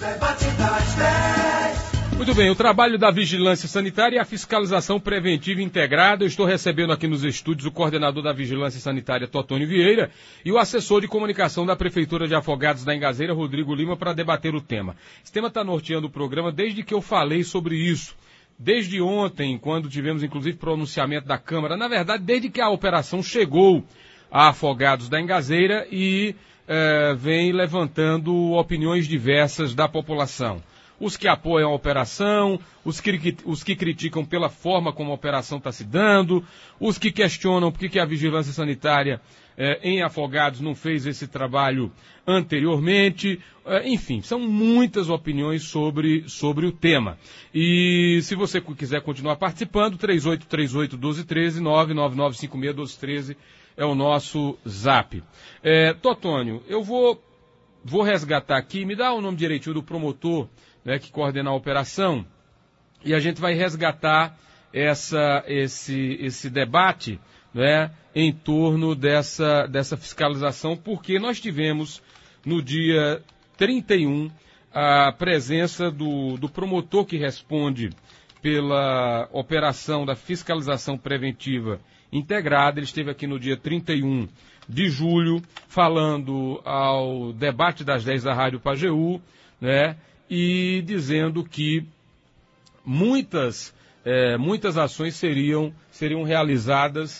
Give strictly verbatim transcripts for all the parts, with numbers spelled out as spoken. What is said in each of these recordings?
Muito bem, o trabalho da vigilância sanitária e a fiscalização preventiva integrada. Eu estou recebendo aqui nos estúdios o coordenador da vigilância sanitária, Totônio Vieira, e o assessor de comunicação da Prefeitura de Afogados da Engazeira, Rodrigo Lima, para debater o tema. Esse tema está norteando o programa desde que eu falei sobre isso. Desde ontem, quando tivemos inclusive pronunciamento da Câmara, na verdade, desde que a operação chegou a Afogados da Engazeira e eh, vem levantando opiniões diversas da população. Os que apoiam a operação, os que, os que criticam pela forma como a operação está se dando, os que questionam por que a vigilância sanitária eh, em Afogados não fez esse trabalho anteriormente. Eh, enfim, são muitas opiniões sobre, sobre o tema. E se você quiser continuar participando, três oito três oito, um dois um três, nove nove nove cinco seis, um dois um três é o nosso zap. Eh, Totônio, eu vou, vou resgatar aqui, me dá o nome direitinho do promotor, né, que coordena a operação, e a gente vai resgatar essa, esse, esse debate, né, em torno dessa, dessa fiscalização, porque nós tivemos no dia trinta e um a presença do, do promotor que responde pela operação da fiscalização preventiva integrada. Ele esteve aqui no dia trinta e um de julho, falando ao debate das dez da Rádio Pajeú, né, e dizendo que muitas, eh, muitas ações seriam, seriam realizadas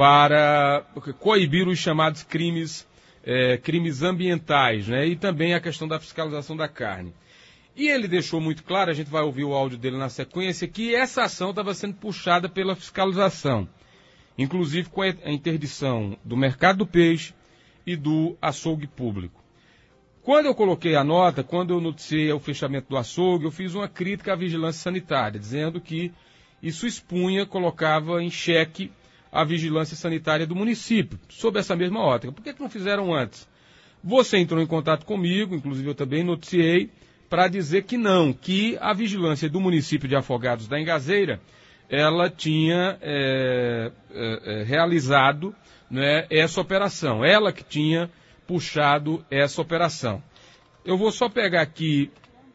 para coibir os chamados crimes, eh, crimes ambientais, né, e também a questão da fiscalização da carne. E ele deixou muito claro, a gente vai ouvir o áudio dele na sequência, que essa ação estava sendo puxada pela fiscalização, inclusive com a interdição do mercado do peixe e do açougue público. Quando eu coloquei a nota, quando eu noticiei o fechamento do açougue, eu fiz uma crítica à vigilância sanitária, dizendo que isso expunha, colocava em xeque a vigilância sanitária do município, sob essa mesma ótica. Por que que não fizeram antes? Você entrou em contato comigo, inclusive eu também noticiei, para dizer que não, que a vigilância do município de Afogados da Engazeira, ela tinha é, é, realizado, né, essa operação, ela que tinha puxado essa operação. Eu vou só pegar aqui,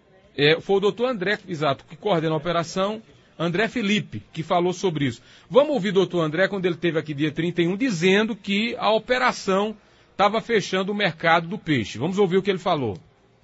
é, foi o doutor André, exato, que coordena a operação, André Felipe, que falou sobre isso. Vamos ouvir o doutor André, quando ele esteve aqui dia trinta e um, dizendo que a operação estava fechando o mercado do peixe. Vamos ouvir o que ele falou.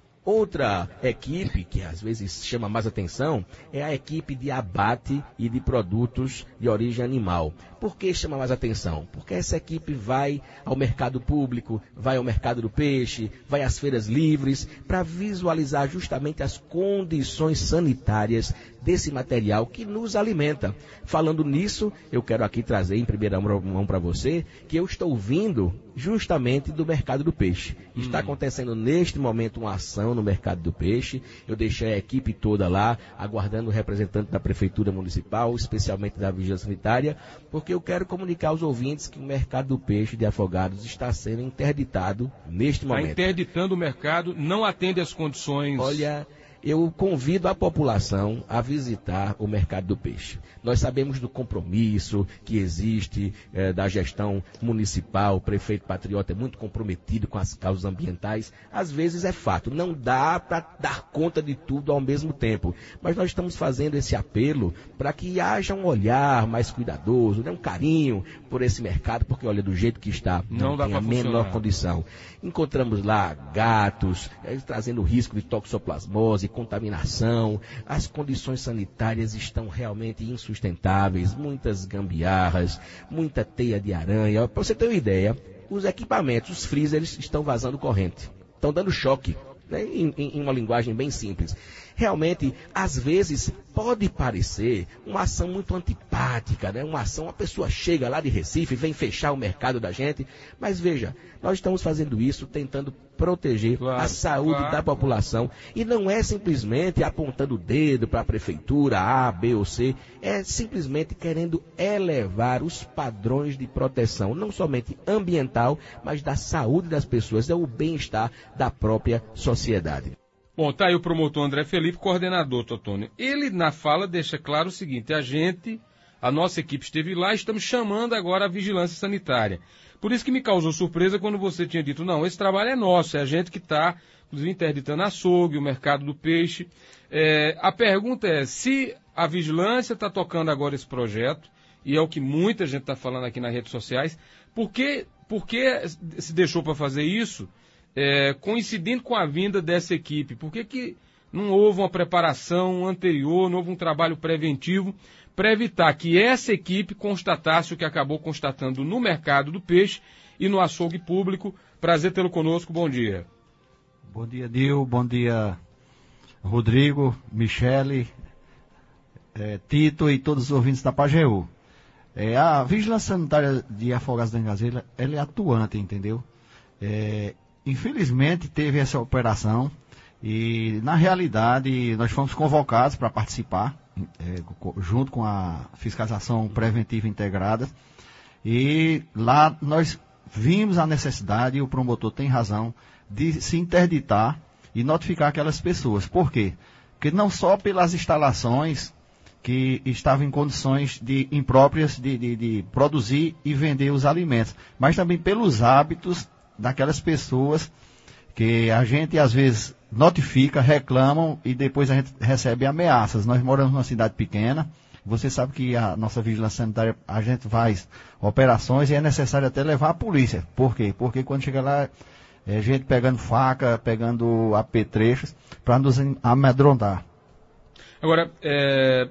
Outra equipe que às vezes chama mais atenção é a equipe de abate e de produtos de origem animal. Por que chama mais atenção? Porque essa equipe vai ao mercado público, vai ao mercado do peixe, vai às feiras livres, para visualizar justamente as condições sanitárias desse material que nos alimenta. Falando nisso, eu quero aqui trazer em primeira mão para você que eu estou vindo justamente do mercado do peixe. Hum. Está acontecendo neste momento uma ação no mercado do peixe. Eu deixei a equipe toda lá, aguardando o representante da Prefeitura Municipal, especialmente da Vigilância Sanitária, porque eu quero comunicar aos ouvintes que o mercado do peixe de Afogados está sendo interditado neste momento. Está interditando o mercado, não atende às condições... Olha... Eu convido a população a visitar o mercado do peixe. Nós sabemos do compromisso que existe eh, da gestão municipal, o prefeito patriota é muito comprometido com as causas ambientais. Às vezes é fato, não dá para dar conta de tudo ao mesmo tempo. Mas nós estamos fazendo esse apelo para que haja um olhar mais cuidadoso, né, um carinho por esse mercado, porque olha, do jeito que está, não, não tem a menor funcionar. Condição. Encontramos lá gatos, eh, trazendo risco de toxoplasmose, contaminação, as condições sanitárias estão realmente insustentáveis, muitas gambiarras, muita teia de aranha. Para você ter uma ideia, os equipamentos, os freezers estão vazando corrente, estão dando choque, né, em, em uma linguagem bem simples. Realmente, às vezes, pode parecer uma ação muito antipática, né? Uma ação, a pessoa chega lá de Recife, vem fechar o mercado da gente, mas veja, nós estamos fazendo isso tentando proteger claro, a saúde claro. da população, e não é simplesmente apontando o dedo para a prefeitura A, B ou C, é simplesmente querendo elevar os padrões de proteção, não somente ambiental, mas da saúde das pessoas, é o bem-estar da própria sociedade. Bom, tá aí o promotor André Felipe, coordenador, Totônio. Ele, na fala, deixa claro o seguinte: a gente A nossa equipe esteve lá e estamos chamando agora a vigilância sanitária. Por isso que me causou surpresa quando você tinha dito, não, esse trabalho é nosso, é a gente que está, inclusive, interditando açougue, o mercado do peixe. É, a pergunta é, se a vigilância está tocando agora esse projeto, e é o que muita gente está falando aqui nas redes sociais, por que, por que se deixou para fazer isso, é, coincidindo com a vinda dessa equipe? Por que, que não houve uma preparação anterior, não houve um trabalho preventivo para evitar que essa equipe constatasse o que acabou constatando no mercado do peixe e no açougue público? Prazer tê-lo conosco, bom dia. Bom dia, Dil, bom dia, Rodrigo, Michele, é, Tito e todos os ouvintes da Pajeú. É, a Vigilância Sanitária de Afogados da Engazeira, ela é atuante, entendeu? É, infelizmente teve essa operação e, na realidade, nós fomos convocados para participar, é, junto com a Fiscalização Preventiva Integrada, e lá nós vimos a necessidade, e o promotor tem razão, de se interditar e notificar aquelas pessoas. Por quê? Porque não só pelas instalações que estavam em condições de, impróprias de, de, de produzir e vender os alimentos, mas também pelos hábitos daquelas pessoas que a gente às vezes notifica, reclamam e depois a gente recebe ameaças. Nós moramos numa cidade pequena, você sabe que a nossa vigilância sanitária, a gente faz operações e é necessário até levar a polícia. Por quê? Porque quando chega lá, é gente pegando faca, pegando apetrechos para nos amedrontar. Agora, é...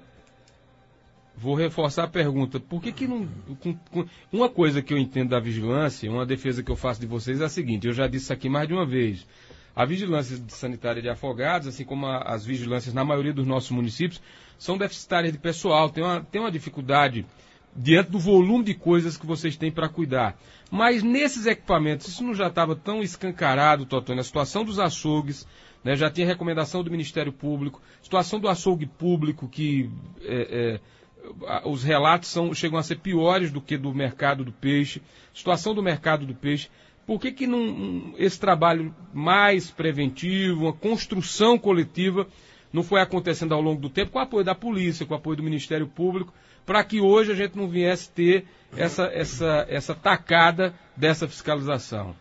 vou reforçar a pergunta. Por que que não... Com, com... Uma coisa que eu entendo da vigilância, uma defesa que eu faço de vocês é a seguinte, eu já disse isso aqui mais de uma vez. A vigilância sanitária de Afogados, assim como a, as vigilâncias na maioria dos nossos municípios, são deficitárias de pessoal, tem uma, tem uma dificuldade diante do volume de coisas que vocês têm para cuidar. Mas nesses equipamentos, isso não já estava tão escancarado, Totônio, a situação dos açougues, né, já tinha recomendação do Ministério Público, situação do açougue público, que é, é, os relatos são, chegam a ser piores do que do mercado do peixe, situação do mercado do peixe. Por que que não, esse trabalho mais preventivo, uma construção coletiva, não foi acontecendo ao longo do tempo, com o apoio da polícia, com o apoio do Ministério Público, para que hoje a gente não viesse ter essa, essa, essa tacada dessa fiscalização?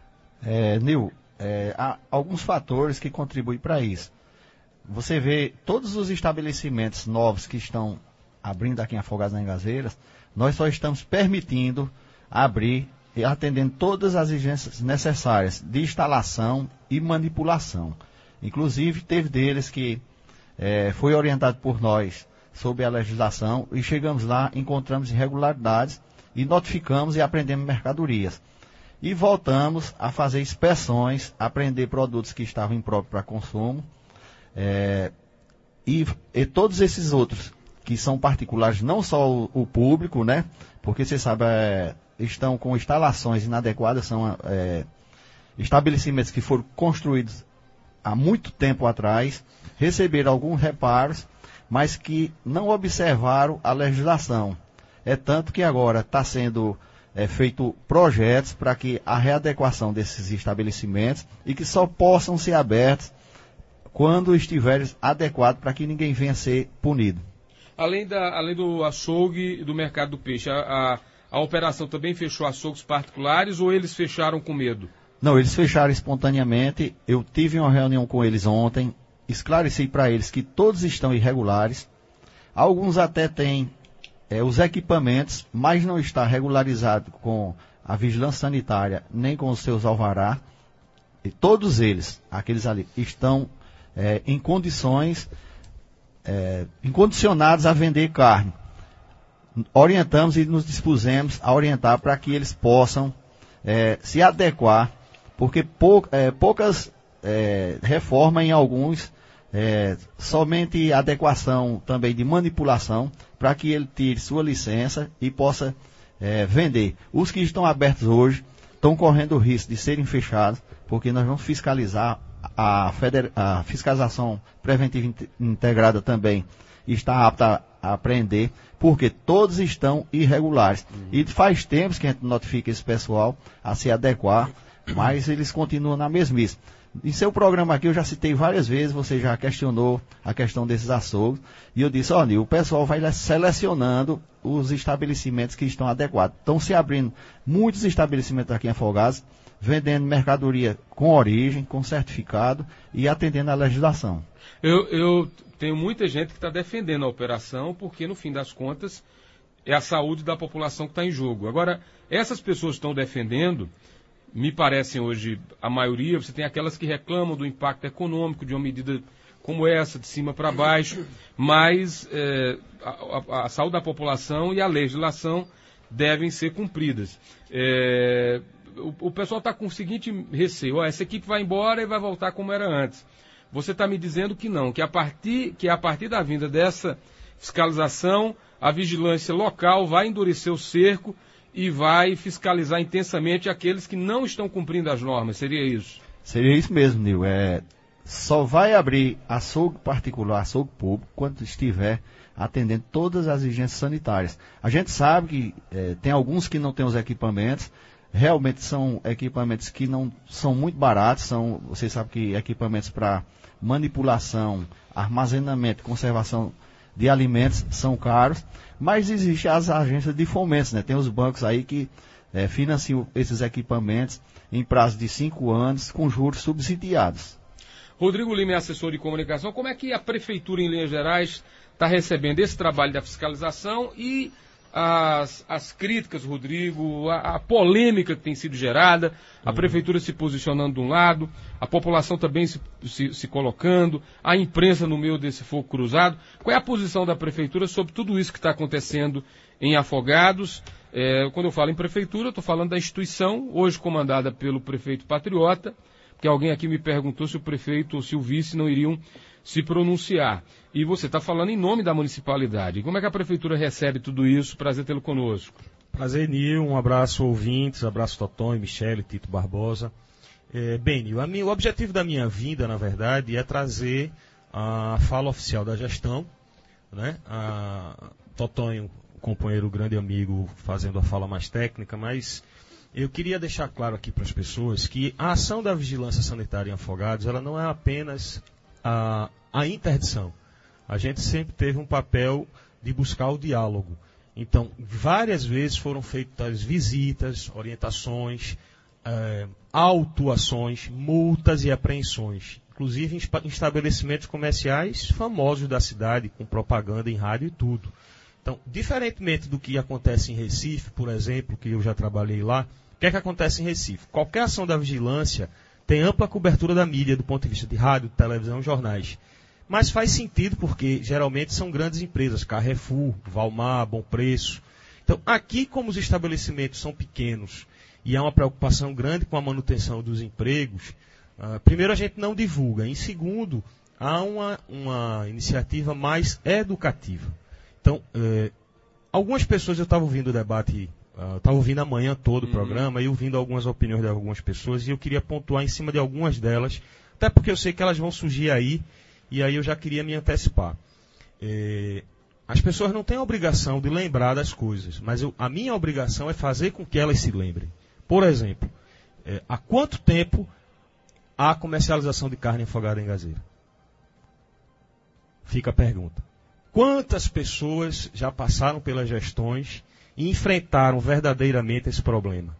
É, Nil, é, há alguns fatores que contribuem para isso. Você vê todos os estabelecimentos novos que estão abrindo aqui em Afogados das Engazeiras, nós só estamos permitindo abrir e atendendo todas as exigências necessárias de instalação e manipulação. Inclusive, teve deles que é, foi orientado por nós sobre a legislação e chegamos lá, encontramos irregularidades e notificamos e apreendemos mercadorias. E voltamos a fazer inspeções, apreender produtos que estavam impróprios para consumo é, e, e todos esses outros que são particulares, não só o, o público, né? Porque você sabe, é, estão com instalações inadequadas, são é, estabelecimentos que foram construídos há muito tempo atrás, receberam alguns reparos, mas que não observaram a legislação. É tanto que agora está sendo é, feito projetos para que a readequação desses estabelecimentos e que só possam ser abertos quando estiverem adequados para que ninguém venha a ser punido. Além, da, além do açougue e do mercado do peixe, a, a, a operação também fechou açougues particulares ou eles fecharam com medo? Não, eles fecharam espontaneamente. Eu tive uma reunião com eles ontem, esclareci para eles que todos estão irregulares. Alguns até têm é, os equipamentos, mas não está regularizado com a vigilância sanitária, nem com os seus alvará. E todos eles, aqueles ali, estão é, em condições, é, incondicionados a vender carne. Orientamos e nos dispusemos a orientar para que eles possam é, se adequar, porque pou, é, poucas é, reformas em alguns, é, somente adequação também de manipulação, para que ele tire sua licença e possa é, vender. Os que estão abertos hoje estão correndo o risco de serem fechados, porque nós vamos fiscalizar, a, feder, a fiscalização preventiva integrada também está apta a apreender, porque todos estão irregulares. Uhum. E faz tempos que a gente notifica esse pessoal a se adequar, mas eles continuam na mesmice. Em seu programa aqui eu já citei várias vezes, você já questionou a questão desses açougues, e eu disse, ó, Nil, o pessoal vai selecionando os estabelecimentos que estão adequados. Estão se abrindo muitos estabelecimentos aqui em Afogados, vendendo mercadoria com origem, com certificado e atendendo à legislação. Eu, eu tenho muita gente que está defendendo a operação, porque no fim das contas é a saúde da população que está em jogo. Agora, essas pessoas que estão defendendo, me parecem hoje, a maioria, você tem aquelas que reclamam do impacto econômico de uma medida como essa, de cima para baixo, mas é, a, a, a saúde da população e a legislação devem ser cumpridas. É, o, o pessoal está com o seguinte receio, ó, essa equipe vai embora e vai voltar como era antes. Você está me dizendo que não, que a partir, que a partir da vinda dessa fiscalização, a vigilância local vai endurecer o cerco e vai fiscalizar intensamente aqueles que não estão cumprindo as normas. Seria isso? Seria isso mesmo, Nil. É, só vai abrir açougue particular, açougue público, quando estiver atendendo todas as exigências sanitárias. A gente sabe que é, tem alguns que não têm os equipamentos, realmente são equipamentos que não são muito baratos, são, você sabe que equipamentos para manipulação, armazenamento, conservação de alimentos são caros, mas existem as agências de fomentos, né? Tem os bancos aí que é, financiam esses equipamentos em prazo de cinco anos com juros subsidiados. Rodrigo Lima é assessor de comunicação. Como é que a Prefeitura, em linhas gerais, está recebendo esse trabalho da fiscalização e as, as críticas, Rodrigo, a, a polêmica que tem sido gerada, a Prefeitura se posicionando de um lado, a população também se, se, se colocando, a imprensa no meio desse fogo cruzado? Qual é a posição da Prefeitura sobre tudo isso que está acontecendo em Afogados? É, quando eu falo em Prefeitura, eu estou falando da instituição, hoje comandada pelo prefeito Patriota, porque alguém aqui me perguntou se o prefeito ou se o vice não iriam se pronunciar. E você está falando em nome da municipalidade. Como é que a Prefeitura recebe tudo isso? Prazer tê-lo conosco. Prazer, Nil. Um abraço, ouvintes. Abraço, Totonho, Michele, Tito Barbosa. É, bem, Nil, a minha, o objetivo da minha vinda, na verdade, é trazer a fala oficial da gestão, né? A Totonho, companheiro, grande amigo, fazendo a fala mais técnica, mas eu queria deixar claro aqui para as pessoas que a ação da vigilância sanitária em Afogados, ela não é apenas a, a interdição. A gente sempre teve um papel de buscar o diálogo. Então, várias vezes foram feitas visitas, orientações, é, autuações, multas e apreensões, inclusive em estabelecimentos comerciais famosos da cidade, com propaganda em rádio e tudo. Então, diferentemente do que acontece em Recife, por exemplo, que eu já trabalhei lá, o que é que acontece em Recife? Qualquer ação da vigilância tem ampla cobertura da mídia, do ponto de vista de rádio, televisão, jornais. Mas faz sentido porque geralmente são grandes empresas, Carrefour, Valmar, Bom Preço. Então, aqui como os estabelecimentos são pequenos e há uma preocupação grande com a manutenção dos empregos, uh, primeiro a gente não divulga. Em segundo, há uma, uma iniciativa mais educativa. Então, eh, algumas pessoas, eu estava ouvindo o debate, estava uh, ouvindo a manhã todo o uhum. programa e ouvindo algumas opiniões de algumas pessoas e eu queria pontuar em cima de algumas delas, até porque eu sei que elas vão surgir aí e aí eu já queria me antecipar. Eh, as pessoas não têm a obrigação de lembrar das coisas, mas eu, a minha obrigação é fazer com que elas se lembrem. Por exemplo, eh, há quanto tempo há comercialização de carne afogada em gazeira? Fica a pergunta. Quantas pessoas já passaram pelas gestões e enfrentaram verdadeiramente esse problema?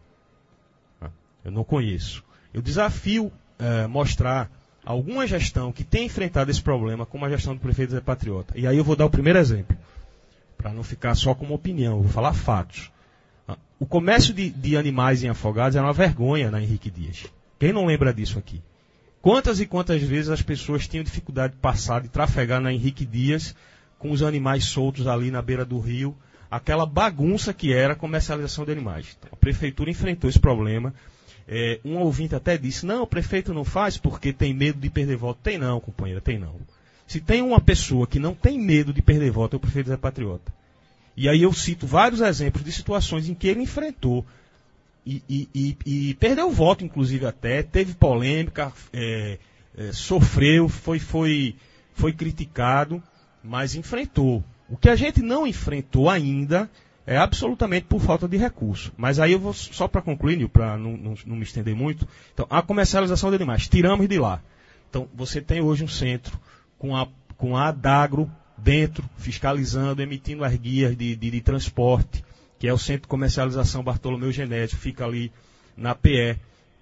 Eu não conheço. Eu desafio eh, mostrar alguma gestão que tem enfrentado esse problema, como a gestão do prefeito Zé Patriota. E aí eu vou dar o primeiro exemplo, para não ficar só como opinião, eu vou falar fatos. O comércio de, de animais em Afogados era uma vergonha na Henrique Dias. Quem não lembra disso aqui? Quantas e quantas vezes as pessoas tinham dificuldade de passar, de trafegar na Henrique Dias, com os animais soltos ali na beira do rio, aquela bagunça que era a comercialização de animais. Então, a prefeitura enfrentou esse problema. É, um ouvinte até disse, não, o prefeito não faz porque tem medo de perder voto. Tem não, companheira, tem não. Se tem uma pessoa que não tem medo de perder voto, é o prefeito Zé Patriota. E aí eu cito vários exemplos de situações em que ele enfrentou e, e, e, e perdeu o voto, inclusive até, teve polêmica, é, é, sofreu, foi, foi, foi criticado, mas enfrentou. O que a gente não enfrentou ainda é absolutamente por falta de recurso. Mas aí eu vou, só para concluir, para não, não, não me estender muito, então, a comercialização de animais, tiramos de lá. Então, você tem hoje um centro com a, com a Adagro dentro, fiscalizando, emitindo as guias de, de, de transporte, que é o Centro de Comercialização Bartolomeu Genético, fica ali na P E.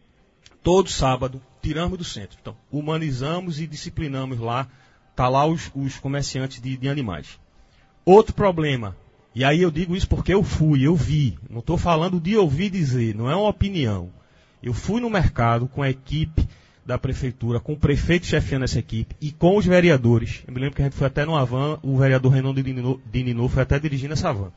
Todo sábado, tiramos do centro. Então, humanizamos e disciplinamos lá, está lá os, os comerciantes de, de animais. Outro problema, e aí eu digo isso porque eu fui, eu vi, não estou falando de ouvir dizer, não é uma opinião. Eu fui no mercado com a equipe da prefeitura, com o prefeito chefiando essa equipe e com os vereadores. Eu me lembro que a gente foi até numa van, o vereador Renan de Nino foi até dirigindo essa van.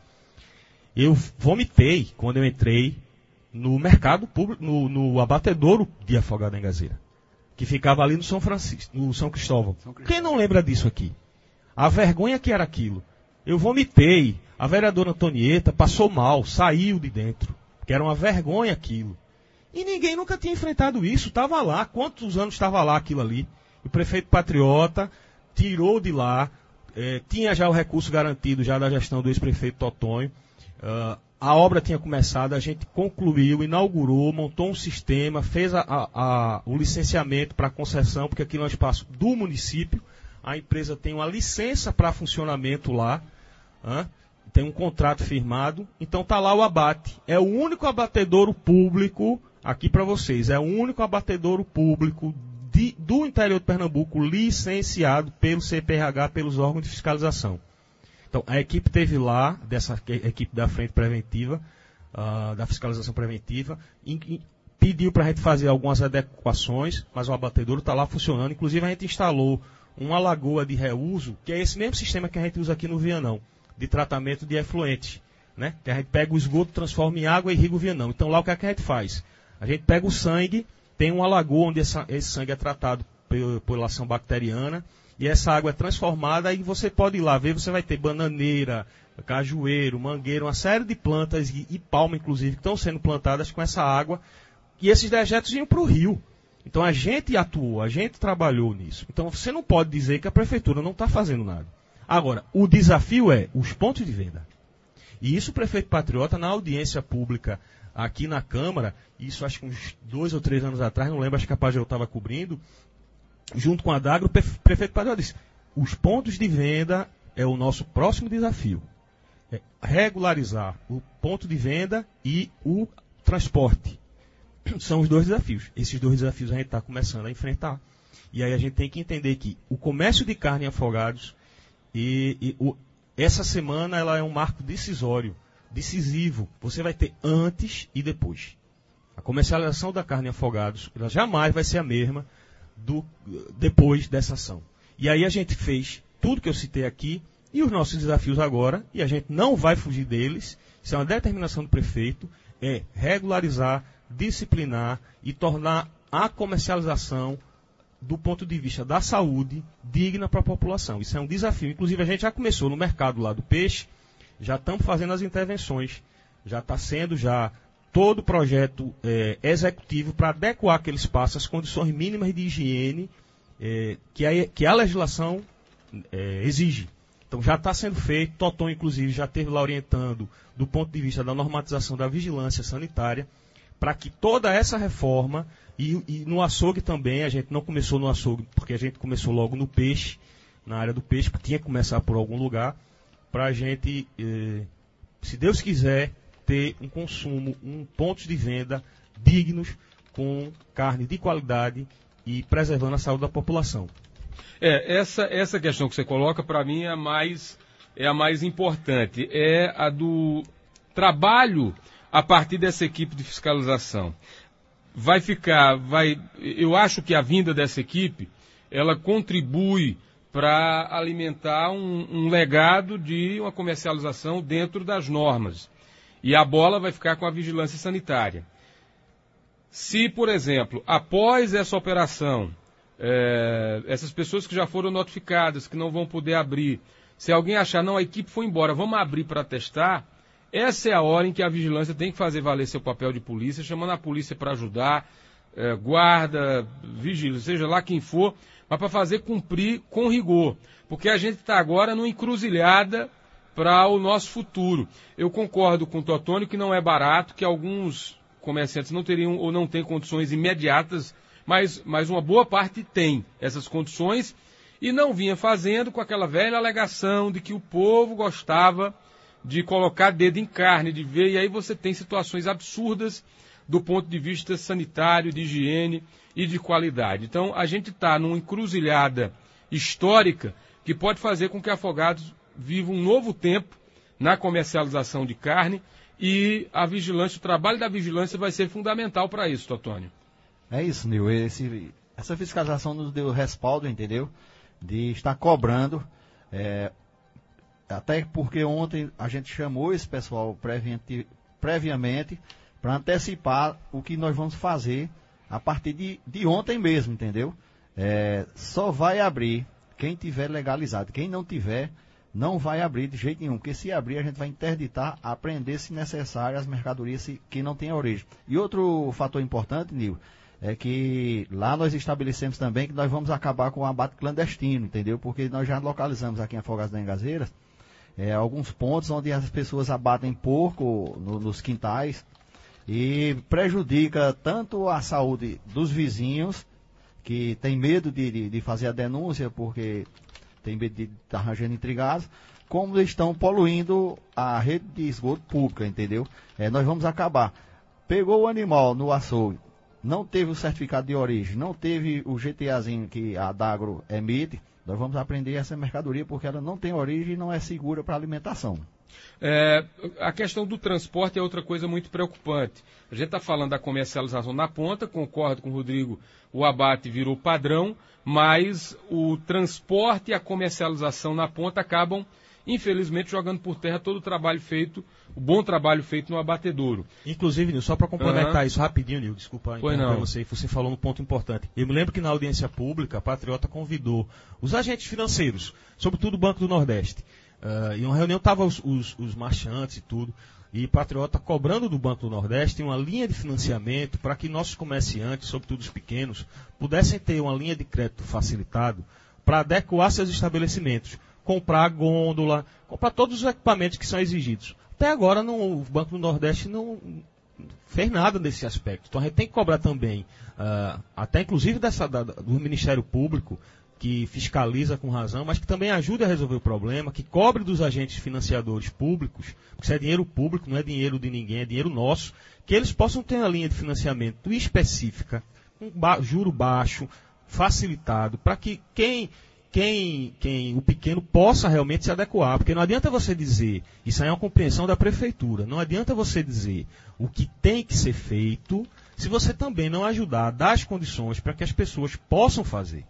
Eu vomitei quando eu entrei no mercado público, no, no abatedouro de Afogado da Engazeira, que ficava ali no São Francisco, no São Cristóvão. São Cristóvão. Quem não lembra disso aqui? A vergonha que era aquilo. Eu vomitei, a vereadora Antonieta passou mal, saiu de dentro, que era uma vergonha aquilo. E ninguém nunca tinha enfrentado isso, estava lá, quantos anos estava lá aquilo ali? O prefeito Patriota tirou de lá, eh, tinha já o recurso garantido já da gestão do ex-prefeito Totonho, uh, a obra tinha começado, a gente concluiu, inaugurou, montou um sistema, fez a, a, a, o licenciamento para a concessão, porque aquilo é um espaço do município, a empresa tem uma licença para funcionamento lá, uh, tem um contrato firmado, então está lá o abate. É o único abatedouro público, aqui para vocês, é o único abatedouro público de, do interior de Pernambuco licenciado pelo C P R H, pelos órgãos de fiscalização. Então, a equipe teve lá, dessa equipe da frente preventiva, uh, da fiscalização preventiva, in, in, pediu para a gente fazer algumas adequações, mas o abatedouro está lá funcionando. Inclusive, a gente instalou uma lagoa de reuso, que é esse mesmo sistema que a gente usa aqui no Vianão, de tratamento de efluente, né? Que a gente pega o esgoto, transforma em água e irriga o Vianão. Então, lá o que, é que a gente faz? A gente pega o sangue, tem uma lagoa onde essa, esse sangue é tratado por, por ação bacteriana, e essa água é transformada, e você pode ir lá ver, você vai ter bananeira, cajueiro, mangueiro, uma série de plantas e, e palma, inclusive, que estão sendo plantadas com essa água, e esses dejetos iam para o rio. Então a gente atuou, a gente trabalhou nisso. Então você não pode dizer que a prefeitura não está fazendo nada. Agora, o desafio é os pontos de venda. E isso o prefeito Patriota, na audiência pública aqui na Câmara, isso acho que uns dois ou três anos atrás, não lembro, acho que a Pageu estava cobrindo, junto com a Adagro, o prefeito Patriota disse, os pontos de venda é o nosso próximo desafio. É regularizar o ponto de venda e o transporte. São os dois desafios. Esses dois desafios a gente está começando a enfrentar. E aí a gente tem que entender que o comércio de carne em Afogados, e, e o, essa semana ela é um marco decisório, decisivo. Você vai ter antes e depois. A comercialização da carne em Afogados, ela jamais vai ser a mesma do, depois dessa ação. E aí a gente fez tudo que eu citei aqui e os nossos desafios agora, e a gente não vai fugir deles, isso é uma determinação do prefeito, é regularizar, disciplinar e tornar a comercialização do ponto de vista da saúde digna para a população. Isso é um desafio. Inclusive a gente já começou no mercado lá do peixe, já estamos fazendo as intervenções, já está sendo já todo o projeto é, executivo para adequar aquele espaço às condições mínimas de higiene é, que, a, que a legislação é, exige. Então já está sendo feito, Toton inclusive já esteve lá orientando do ponto de vista da normatização da vigilância sanitária, para que toda essa reforma, e, e no açougue também, a gente não começou no açougue, porque a gente começou logo no peixe, na área do peixe, porque tinha que começar por algum lugar, para a gente, eh, se Deus quiser, ter um consumo, um pontos de venda dignos, com carne de qualidade e preservando a saúde da população. É, essa, essa questão que você coloca, para mim, é a, mais, é a mais importante. É a do trabalho a partir dessa equipe de fiscalização. Vai ficar, vai, eu acho que a vinda dessa equipe, ela contribui para alimentar um, um legado de uma comercialização dentro das normas. E a bola vai ficar com a vigilância sanitária. Se, por exemplo, após essa operação, é, essas pessoas que já foram notificadas, que não vão poder abrir, se alguém achar, não, a equipe foi embora, vamos abrir para testar, essa é a hora em que a vigilância tem que fazer valer seu papel de polícia, chamando a polícia para ajudar, é, guarda, vigília, seja lá quem for, mas para fazer cumprir com rigor. Porque a gente está agora numa encruzilhada para o nosso futuro. Eu concordo com o Totônio que não é barato, que alguns comerciantes não teriam ou não têm condições imediatas, mas, mas uma boa parte tem essas condições e não vinha fazendo com aquela velha alegação de que o povo gostava de colocar dedo em carne, de ver, e aí você tem situações absurdas do ponto de vista sanitário, de higiene e de qualidade. Então, a gente está numa encruzilhada histórica que pode fazer com que Afogados viva um novo tempo na comercialização de carne e a vigilância, o trabalho da vigilância vai ser fundamental para isso, Totônio. É isso, Nil. Esse, essa fiscalização nos deu respaldo, entendeu? De estar cobrando, é, até porque ontem a gente chamou esse pessoal previamente, previamente para antecipar o que nós vamos fazer a partir de, de ontem mesmo, entendeu? É, só vai abrir quem tiver legalizado. Quem não tiver, não vai abrir de jeito nenhum. Porque se abrir, a gente vai interditar, apreender, se necessário, as mercadorias que não têm origem. E outro fator importante, Nil, é que lá nós estabelecemos também que nós vamos acabar com o abate clandestino, entendeu? Porque nós já localizamos aqui em Afogados das Engazeiras é, alguns pontos onde as pessoas abatem porco no, nos quintais e prejudica tanto a saúde dos vizinhos, que tem medo de, de, de fazer a denúncia porque tem medo de estar arranjando intrigados, como estão poluindo a rede de esgoto pública, entendeu? É, nós vamos acabar. Pegou o animal no açougue, não teve o certificado de origem, não teve o G T Azinho que a Dagro emite, nós vamos apreender essa mercadoria porque ela não tem origem e não é segura para alimentação. É, a questão do transporte é outra coisa muito preocupante. A gente está falando da comercialização na ponta, concordo com o Rodrigo, o abate virou padrão, mas o transporte e a comercialização na ponta acabam, infelizmente, jogando por terra todo o trabalho feito, o bom trabalho feito no abatedouro. Inclusive, Nil, só para complementar uhum. isso rapidinho, Nil, desculpa interromper você, você falou um ponto importante. Eu me lembro que na audiência pública, a Patriota convidou os agentes financeiros, sobretudo o Banco do Nordeste. Uh, em uma reunião estavam os, os, os marchantes e tudo, e Patriota cobrando do Banco do Nordeste uma linha de financiamento para que nossos comerciantes, sobretudo os pequenos, pudessem ter uma linha de crédito facilitado para adequar seus estabelecimentos, comprar gôndola, comprar todos os equipamentos que são exigidos. Até agora não, o Banco do Nordeste não fez nada nesse aspecto. Então a gente tem que cobrar também, uh, até inclusive dessa, da, do Ministério Público, que fiscaliza com razão, mas que também ajude a resolver o problema, que cobre dos agentes financiadores públicos, porque isso é dinheiro público, não é dinheiro de ninguém, é dinheiro nosso, que eles possam ter uma linha de financiamento específica, com ba- juro baixo, facilitado, para que quem, quem, quem, o pequeno possa realmente se adequar, porque não adianta você dizer, isso aí é uma compreensão da prefeitura, não adianta você dizer o que tem que ser feito, se você também não ajudar a dar as condições para que as pessoas possam fazer.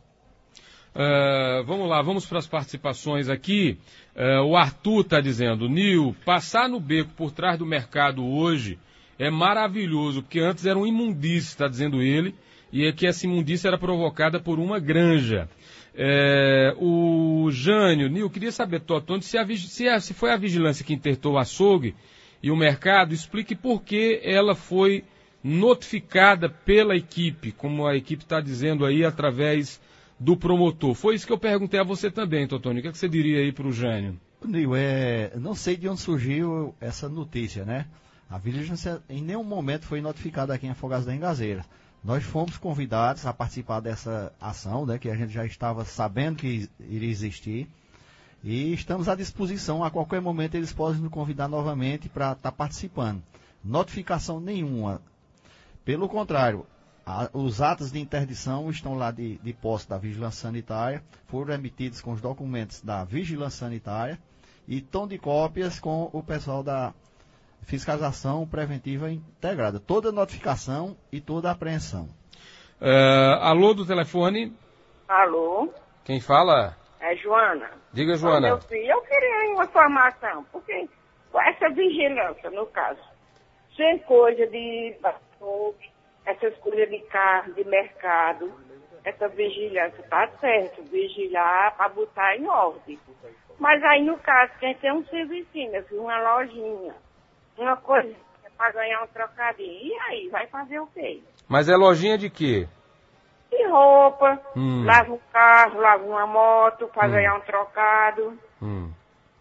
Uh, vamos lá, vamos para as participações aqui. Uh, o Arthur está dizendo, Nil, passar no beco por trás do mercado hoje é maravilhoso, porque antes era um imundície, está dizendo ele, e é que essa imundície era provocada por uma granja. É, o Jânio, Nil, queria saber, Totônio, se, a, se, a, se foi a vigilância que intertou o açougue e o mercado, explique por que ela foi notificada pela equipe, como a equipe está dizendo aí, através do promotor. Foi isso que eu perguntei a você também, Totônio. O que, é que você diria aí para o Jânio? Nil, é, não sei de onde surgiu essa notícia, né? A vigilância em nenhum momento foi notificada aqui em Afogados da Engazeiras. Nós fomos convidados a participar dessa ação, né, que a gente já estava sabendo que iria existir. E estamos à disposição, a qualquer momento eles podem nos convidar novamente para estar tá participando. Notificação nenhuma. Pelo contrário, a, os atos de interdição estão lá de, de posse da Vigilância Sanitária, foram emitidos com os documentos da Vigilância Sanitária e estão de cópias com o pessoal da Fiscalização Preventiva Integrada. Toda notificação e toda apreensão. Uh, alô do telefone? Alô? Quem fala? É Joana. Diga, Joana. Ô, meu filho, eu queria uma informação, porque essa vigilância, no caso, sem coisa de essas coisas de carne, de mercado, essa vigilância tá certo, vigiar para botar em ordem. Mas aí, no caso, quem tem um servicinho, uma lojinha, uma coisa para ganhar um trocadinho, e aí, vai fazer o quê? Mas é lojinha de quê? De roupa, hum. lava um carro, lava uma moto para hum. ganhar um trocado. Hum.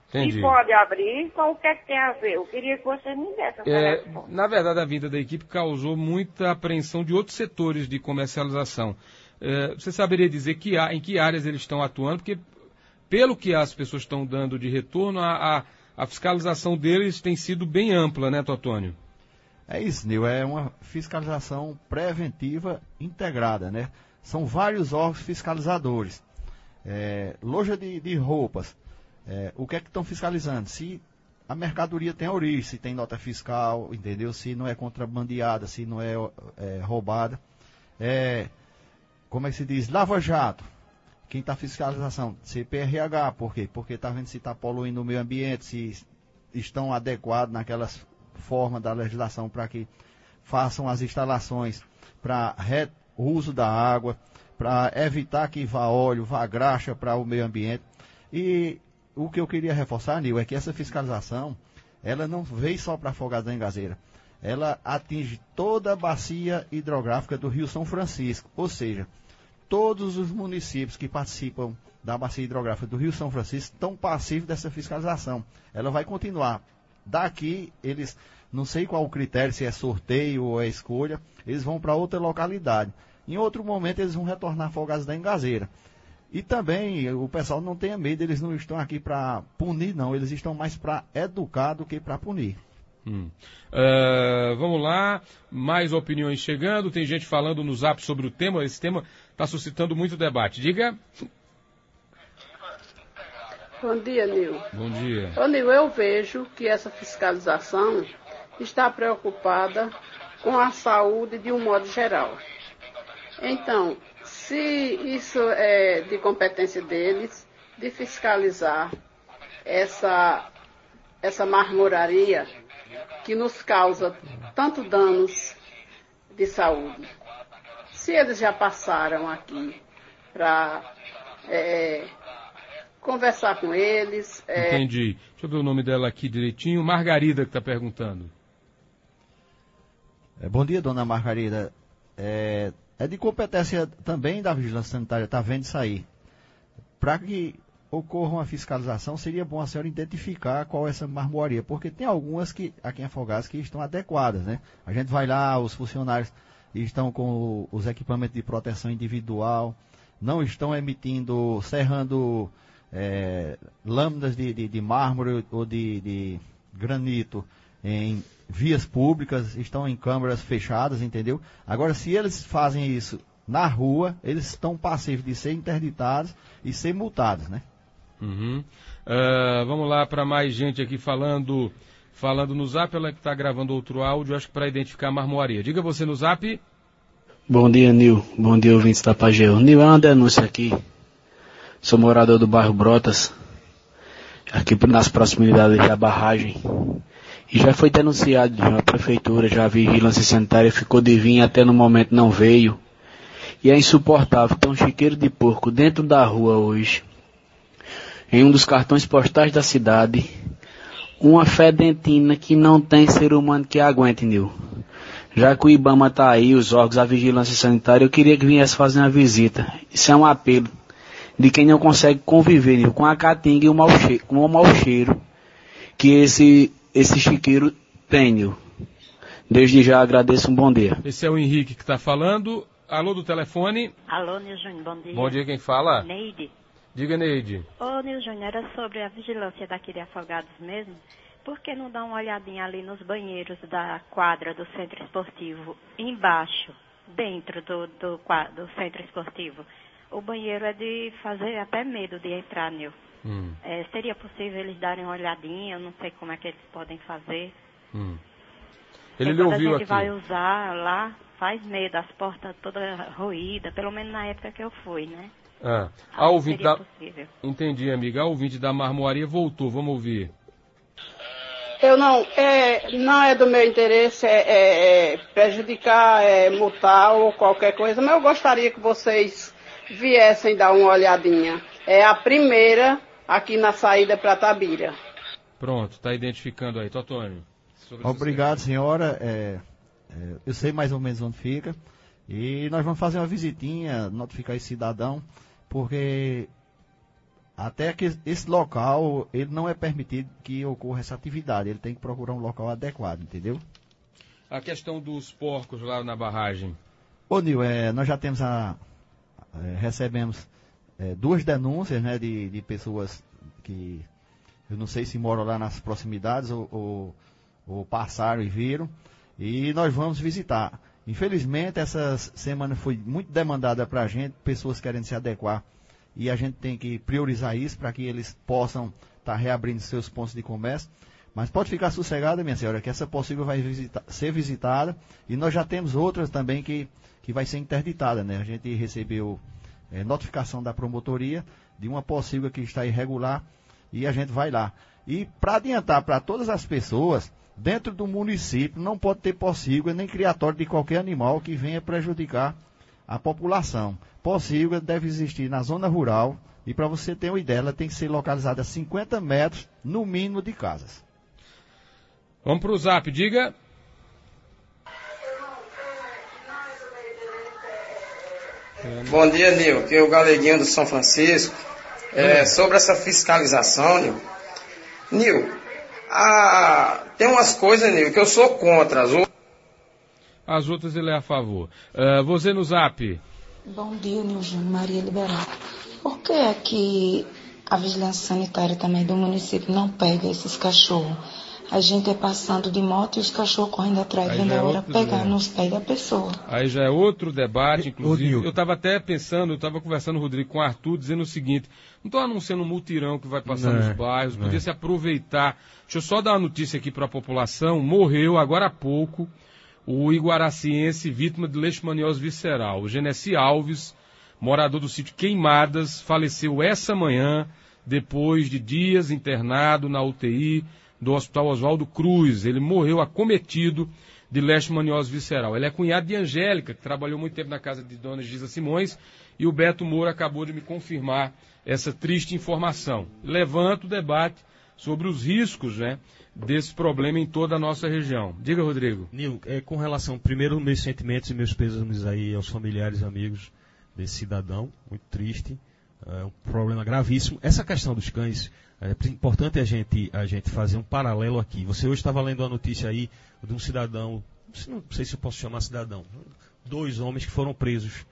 Entendi. Se pode abrir, com o que é que tem a ver? Eu queria que você me desse essa É, resposta. na verdade, a vinda da equipe causou muita apreensão de outros setores de comercialização. É, você saberia dizer que, em que áreas eles estão atuando? Porque, pelo que as pessoas estão dando de retorno, a, a, a fiscalização deles tem sido bem ampla, né, Totônio? É isso, Nil, é uma fiscalização preventiva integrada, né? São vários órgãos fiscalizadores. É, loja de, de roupas, é, o que é que estão fiscalizando? Se a mercadoria tem origem, se tem nota fiscal, entendeu? Se não é contrabandeada, se não é, é roubada. É, como é que se diz? Lava Jato. Quem está fiscalização? C P R H, por quê? Porque está vendo se está poluindo o meio ambiente, se estão adequados naquelas formas da legislação para que façam as instalações para uso da água, para evitar que vá óleo, vá graxa para o meio ambiente. E o que eu queria reforçar, Nil, é que essa fiscalização, ela não veio só para Afogados da Engazeira. Ela atinge toda a bacia hidrográfica do Rio São Francisco, ou seja, todos os municípios que participam da bacia hidrográfica do Rio São Francisco estão passivos dessa fiscalização. Ela vai continuar. Daqui, eles, não sei qual o critério, se é sorteio ou é escolha, eles vão para outra localidade. Em outro momento, eles vão retornar a Afogados da Engazeira. E também, o pessoal não tenha medo, eles não estão aqui para punir, não. Eles estão mais para educar do que para punir. Hum. Uh, vamos lá, mais opiniões chegando, tem gente falando no Zap sobre o tema, esse tema está suscitando muito debate. Diga. Bom dia, Nil. Bom dia. Ô, Nil, eu vejo que essa fiscalização está preocupada com a saúde de um modo geral. Então, se isso é de competência deles, de fiscalizar essa, essa marmoraria que nos causa tanto danos de saúde. Se eles já passaram aqui para é, conversar com eles... É... Entendi. Deixa eu ver o nome dela aqui direitinho. Margarida que está perguntando. É, bom dia, dona Margarida. É, é de competência também da Vigilância Sanitária, está vendo isso aí. Para que ocorra uma fiscalização, seria bom a senhora identificar qual é essa marmoraria, porque tem algumas que, aqui em Afogados, que estão adequadas, né? A gente vai lá, os funcionários estão com os equipamentos de proteção individual, não estão emitindo, serrando é, lâminas de, de, de mármore ou de, de granito em vias públicas, estão em câmaras fechadas, entendeu? Agora, se eles fazem isso na rua, eles estão passíveis de ser interditados e ser multados, né? Uhum. Uh, vamos lá para mais gente aqui falando, falando no Zap, ela que está gravando outro áudio, acho que para identificar a marmoraria. Diga você no Zap. Bom dia, Nil. Bom dia, ouvintes da Pageu. Nil, é uma denúncia aqui. Sou morador do bairro Brotas, aqui nas proximidades da barragem. E já foi denunciado na prefeitura, já a vigilância sanitária ficou de vir, até no momento não veio. E é insuportável ter um chiqueiro de porco dentro da rua hoje, em um dos cartões postais da cidade, uma fedentina que não tem ser humano que aguente, Nil. Já que o Ibama está aí, os órgãos da vigilância sanitária, eu queria que viesse fazer uma visita. Isso é um apelo de quem não consegue conviver, Nil, com a caatinga e o mau cheiro, com o mau cheiro que esse, esse chiqueiro tem, Nil. Desde já agradeço, um bom dia. Esse é o Henrique que está falando. Alô do telefone. Alô, Nil Júnior, bom dia. Bom dia, quem fala? Neide. Diga, Neide. Ô, Nil Júnior, era sobre a vigilância daqui de Afogados mesmo. Por que não dá uma olhadinha ali nos banheiros da quadra do centro esportivo, embaixo, dentro do, do, do centro esportivo? O banheiro é de fazer até medo de entrar, Nil. Hum. É, seria possível eles darem uma olhadinha? Eu não sei como é que eles podem fazer. Hum. Ele lhe ouviu ouviu aqui. Quando a gente vai usar lá, faz medo, as portas todas ruídas, pelo menos na época que eu fui, né? Ah, a ouvinte da... possível. Entendi, amiga. A ouvinte da marmoraria voltou. Vamos ouvir. Eu não, é, não é do meu interesse é, é, é prejudicar, é, multar ou qualquer coisa, mas eu gostaria que vocês viessem dar uma olhadinha. É a primeira aqui na saída para Tabira. Pronto, está identificando aí. Totônio. Obrigado, senhora. É, é, eu sei mais ou menos onde fica. E nós vamos fazer uma visitinha, notificar esse cidadão, porque até que esse local, ele não é permitido que ocorra essa atividade, ele tem que procurar um local adequado, entendeu? A questão dos porcos lá na barragem. Ô Nil, é, nós já temos a, é, recebemos é, duas denúncias, né, de, de pessoas que, eu não sei se moram lá nas proximidades ou, ou, ou passaram e viram, e nós vamos visitar. Infelizmente, essa semana foi muito demandada para a gente, pessoas querendo se adequar, e a gente tem que priorizar isso para que eles possam estar tá reabrindo seus pontos de comércio. Mas pode ficar sossegada, minha senhora, que essa possível vai visita, ser visitada, e nós já temos outras também que, que vai ser interditada, né? A gente recebeu é, notificação da promotoria de uma possível que está irregular, e a gente vai lá. E para adiantar para todas as pessoas, dentro do município não pode ter possível nem criatório de qualquer animal que venha prejudicar a população. Possível deve existir na zona rural, e para você ter uma ideia, ela tem que ser localizada a cinquenta metros, no mínimo, de casas. Vamos para o zap, diga. Bom dia, Nil, aqui é o Galeguinho do São Francisco. É, sobre essa fiscalização, Nil, Nil, ah, tem umas coisas, Nil, que eu sou contra. As outras, as outras ele é a favor. Uh, você no zap. Bom dia, Nil Júnior, Maria Liberal. Por que é que a vigilância sanitária também do município não pega esses cachorros? A gente é passando de moto e os cachorros correndo atrás, vendo a hora pegar nos pés da pessoa. Aí já é outro debate, inclusive. Eu estava até pensando, eu estava conversando, Rodrigo, com o Arthur, dizendo o seguinte: não estou anunciando um mutirão que vai passar não, nos bairros, podia se aproveitar. Deixa eu só dar uma notícia aqui para a população. Morreu agora há pouco o iguaraciense vítima de leishmaniose visceral. O Genesi Alves, morador do sítio Queimadas, faleceu essa manhã, depois de dias internado na U T I do Hospital Oswaldo Cruz. Ele morreu acometido de leishmaniose visceral. Ele é cunhado de Angélica, que trabalhou muito tempo na casa de Dona Giza Simões, e o Beto Moura acabou de me confirmar essa triste informação. Levanto o debate sobre os riscos, né, desse problema em toda a nossa região. Diga, Rodrigo. Nil, é, com relação, primeiro, meus sentimentos e meus pêsames aí aos familiares e amigos desse cidadão, muito triste, é um problema gravíssimo. Essa questão dos cães, é importante a gente, a gente fazer um paralelo aqui. Você hoje estava lendo uma notícia aí de um cidadão, não sei se eu posso chamar cidadão, dois homens que foram presos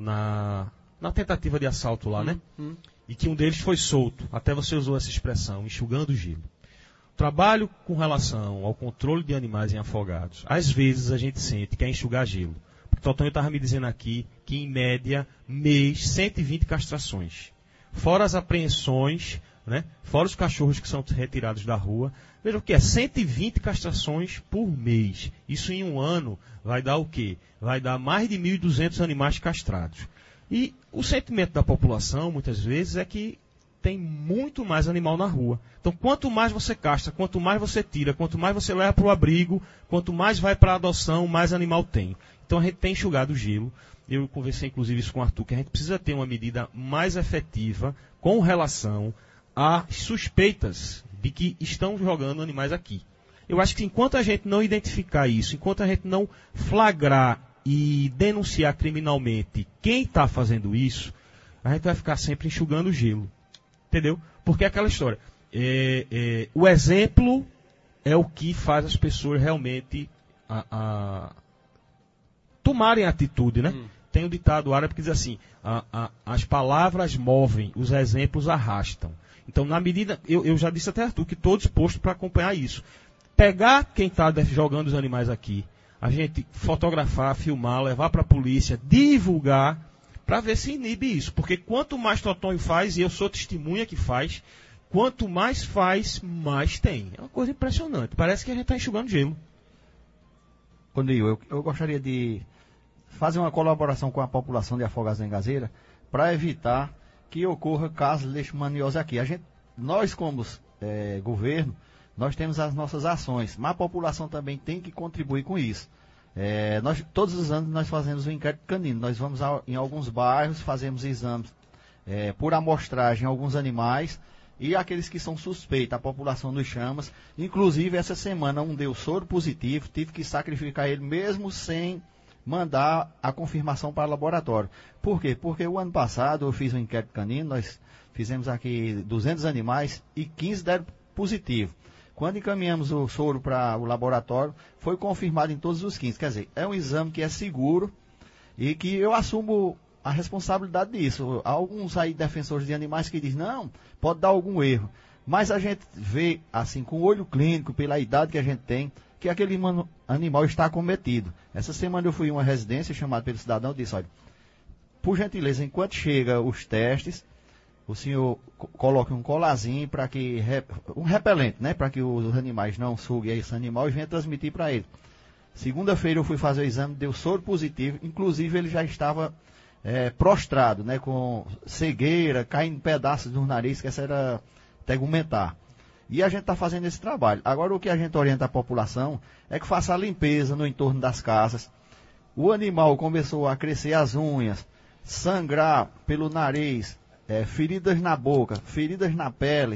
na, na tentativa de assalto lá, hum, né? Hum. E que um deles foi solto, até você usou essa expressão, enxugando o gelo. Trabalho com relação ao controle de animais em afogados, às vezes a gente sente que é enxugar gelo. O Totonho estava me dizendo aqui que, em média, mês, cento e vinte castrações. Fora as apreensões, né? Fora os cachorros que são retirados da rua. Veja o que é, cento e vinte castrações por mês. Isso em um ano vai dar o quê? Vai dar mais de mil e duzentos animais castrados. E o sentimento da população, muitas vezes, é que tem muito mais animal na rua. Então, quanto mais você castra, quanto mais você tira, quanto mais você leva para o abrigo, quanto mais vai para a adoção, mais animal tem. Então, a gente tem enxugado o gelo. Eu conversei, inclusive, isso com o Arthur, que a gente precisa ter uma medida mais efetiva com relação a suspeitas de que estão jogando animais aqui. Eu acho que enquanto a gente não identificar isso, enquanto a gente não flagrar e denunciar criminalmente quem está fazendo isso, a gente vai ficar sempre enxugando o gelo. Entendeu? Porque é aquela história. É, é, o exemplo é o que faz as pessoas realmente a, a, tomarem atitude, né? Hum. Tem um ditado árabe que diz assim, a, a, as palavras movem, os exemplos arrastam. Então, na medida, eu, eu já disse até, Arthur, que todos postos para acompanhar isso. Pegar quem está jogando os animais aqui, a gente fotografar, filmar, levar para a polícia, divulgar, para ver se inibe isso. Porque quanto mais Totonho faz, e eu sou testemunha que faz, quanto mais faz, mais tem. É uma coisa impressionante. Parece que a gente está enxugando gelo. Ô Nil, eu, eu gostaria de fazer uma colaboração com a população de Afogados da Engazeira para evitar que ocorra casos de leishmaniose aqui. A gente, nós, como é, governo, nós temos as nossas ações, mas a população também tem que contribuir com isso. É, nós, todos os anos nós fazemos um inquérito canino. Nós vamos a, em alguns bairros, fazemos exames é, por amostragem em alguns animais, e aqueles que são suspeitos, a população nos chama. Inclusive, essa semana um deu soro positivo, tive que sacrificar ele mesmo sem mandar a confirmação para o laboratório. Por quê? Porque o ano passado eu fiz um inquérito canino, nós fizemos aqui duzentos animais e quinze deram positivo. Quando encaminhamos o soro para o laboratório, foi confirmado em todos os quinze. Quer dizer, é um exame que é seguro e que eu assumo a responsabilidade disso. Há alguns aí defensores de animais que dizem, não, pode dar algum erro. Mas a gente vê, assim, com o olho clínico, pela idade que a gente tem, que aquele animal está acometido. Essa semana eu fui em uma residência chamada pelo cidadão e disse, olha, por gentileza, enquanto chega os testes, o senhor coloque um colarzinho para que, um repelente, né, para que os animais não suguem esse animal e venha transmitir para ele. Segunda-feira eu fui fazer o exame, deu soro positivo, inclusive ele já estava é, prostrado, né, com cegueira, caindo pedaços do nariz, que essa era tegumentar. E a gente está fazendo esse trabalho. Agora o que a gente orienta a população é que faça a limpeza no entorno das casas. O animal começou a crescer as unhas, sangrar pelo nariz, é, feridas na boca, feridas na pele.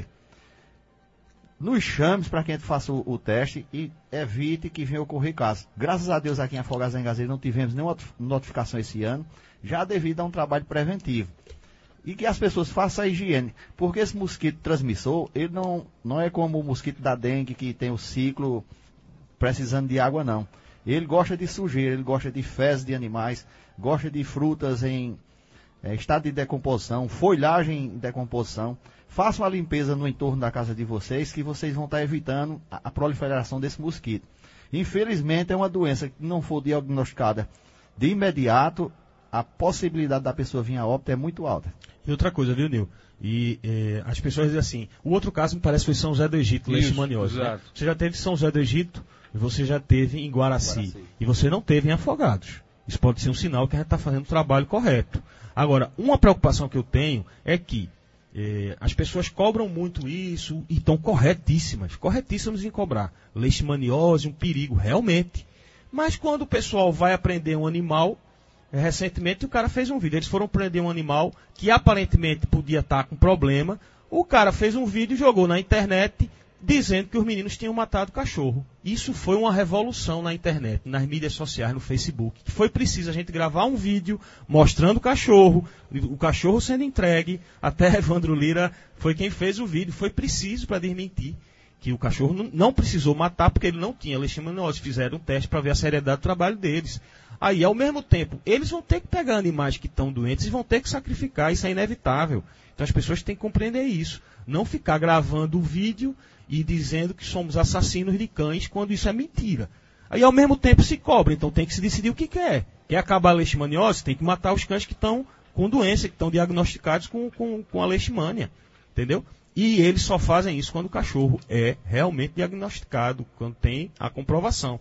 Nos chame para que a gente faça o, o teste e evite que venha ocorrer casos. Graças a Deus aqui em Afogados da Engazeira não tivemos nenhuma notificação esse ano, já devido a um trabalho preventivo. E que as pessoas façam a higiene, porque esse mosquito transmissor, ele não, não é como o mosquito da dengue que tem o ciclo precisando de água, não. Ele gosta de sujeira, ele gosta de fezes de animais, gosta de frutas em é, estado de decomposição, folhagem em decomposição. Façam a limpeza no entorno da casa de vocês, que vocês vão estar evitando a, a proliferação desse mosquito. Infelizmente, é uma doença que não for diagnosticada de imediato, a possibilidade da pessoa vir a óbito é muito alta. E outra coisa, viu, Nil? E eh, as pessoas dizem assim, o outro caso me parece que foi São José do Egito, leishmaniose. Né? Você já teve São José do Egito e você já teve em Guaraci. Guaraci. E você não teve em Afogados. Isso pode ser um sinal que a gente está fazendo o trabalho correto. Agora, uma preocupação que eu tenho é que eh, as pessoas cobram muito isso e estão corretíssimas, corretíssimas em cobrar. Leishmaniose, um perigo, realmente. Mas quando o pessoal vai aprender um animal... Recentemente o cara fez um vídeo, eles foram prender um animal que aparentemente podia estar com problema, o cara fez um vídeo e jogou na internet dizendo que os meninos tinham matado o cachorro. Isso foi uma revolução na internet, nas mídias sociais, no Facebook. Foi preciso a gente gravar um vídeo mostrando o cachorro, o cachorro sendo entregue, até Evandro Lira foi quem fez o vídeo, foi preciso para desmentir que o cachorro não precisou matar porque ele não tinha leishmaniose, fizeram um teste para ver a seriedade do trabalho deles. Aí, ao mesmo tempo, eles vão ter que pegar animais que estão doentes e vão ter que sacrificar, isso é inevitável. Então as pessoas têm que compreender isso. Não ficar gravando o vídeo e dizendo que somos assassinos de cães quando isso é mentira. Aí, ao mesmo tempo, se cobra, então tem que se decidir o que quer. Quer acabar a leishmaniose? Tem que matar os cães que estão com doença, que estão diagnosticados com, com, com a leishmania. Entendeu? E eles só fazem isso quando o cachorro é realmente diagnosticado, quando tem a comprovação.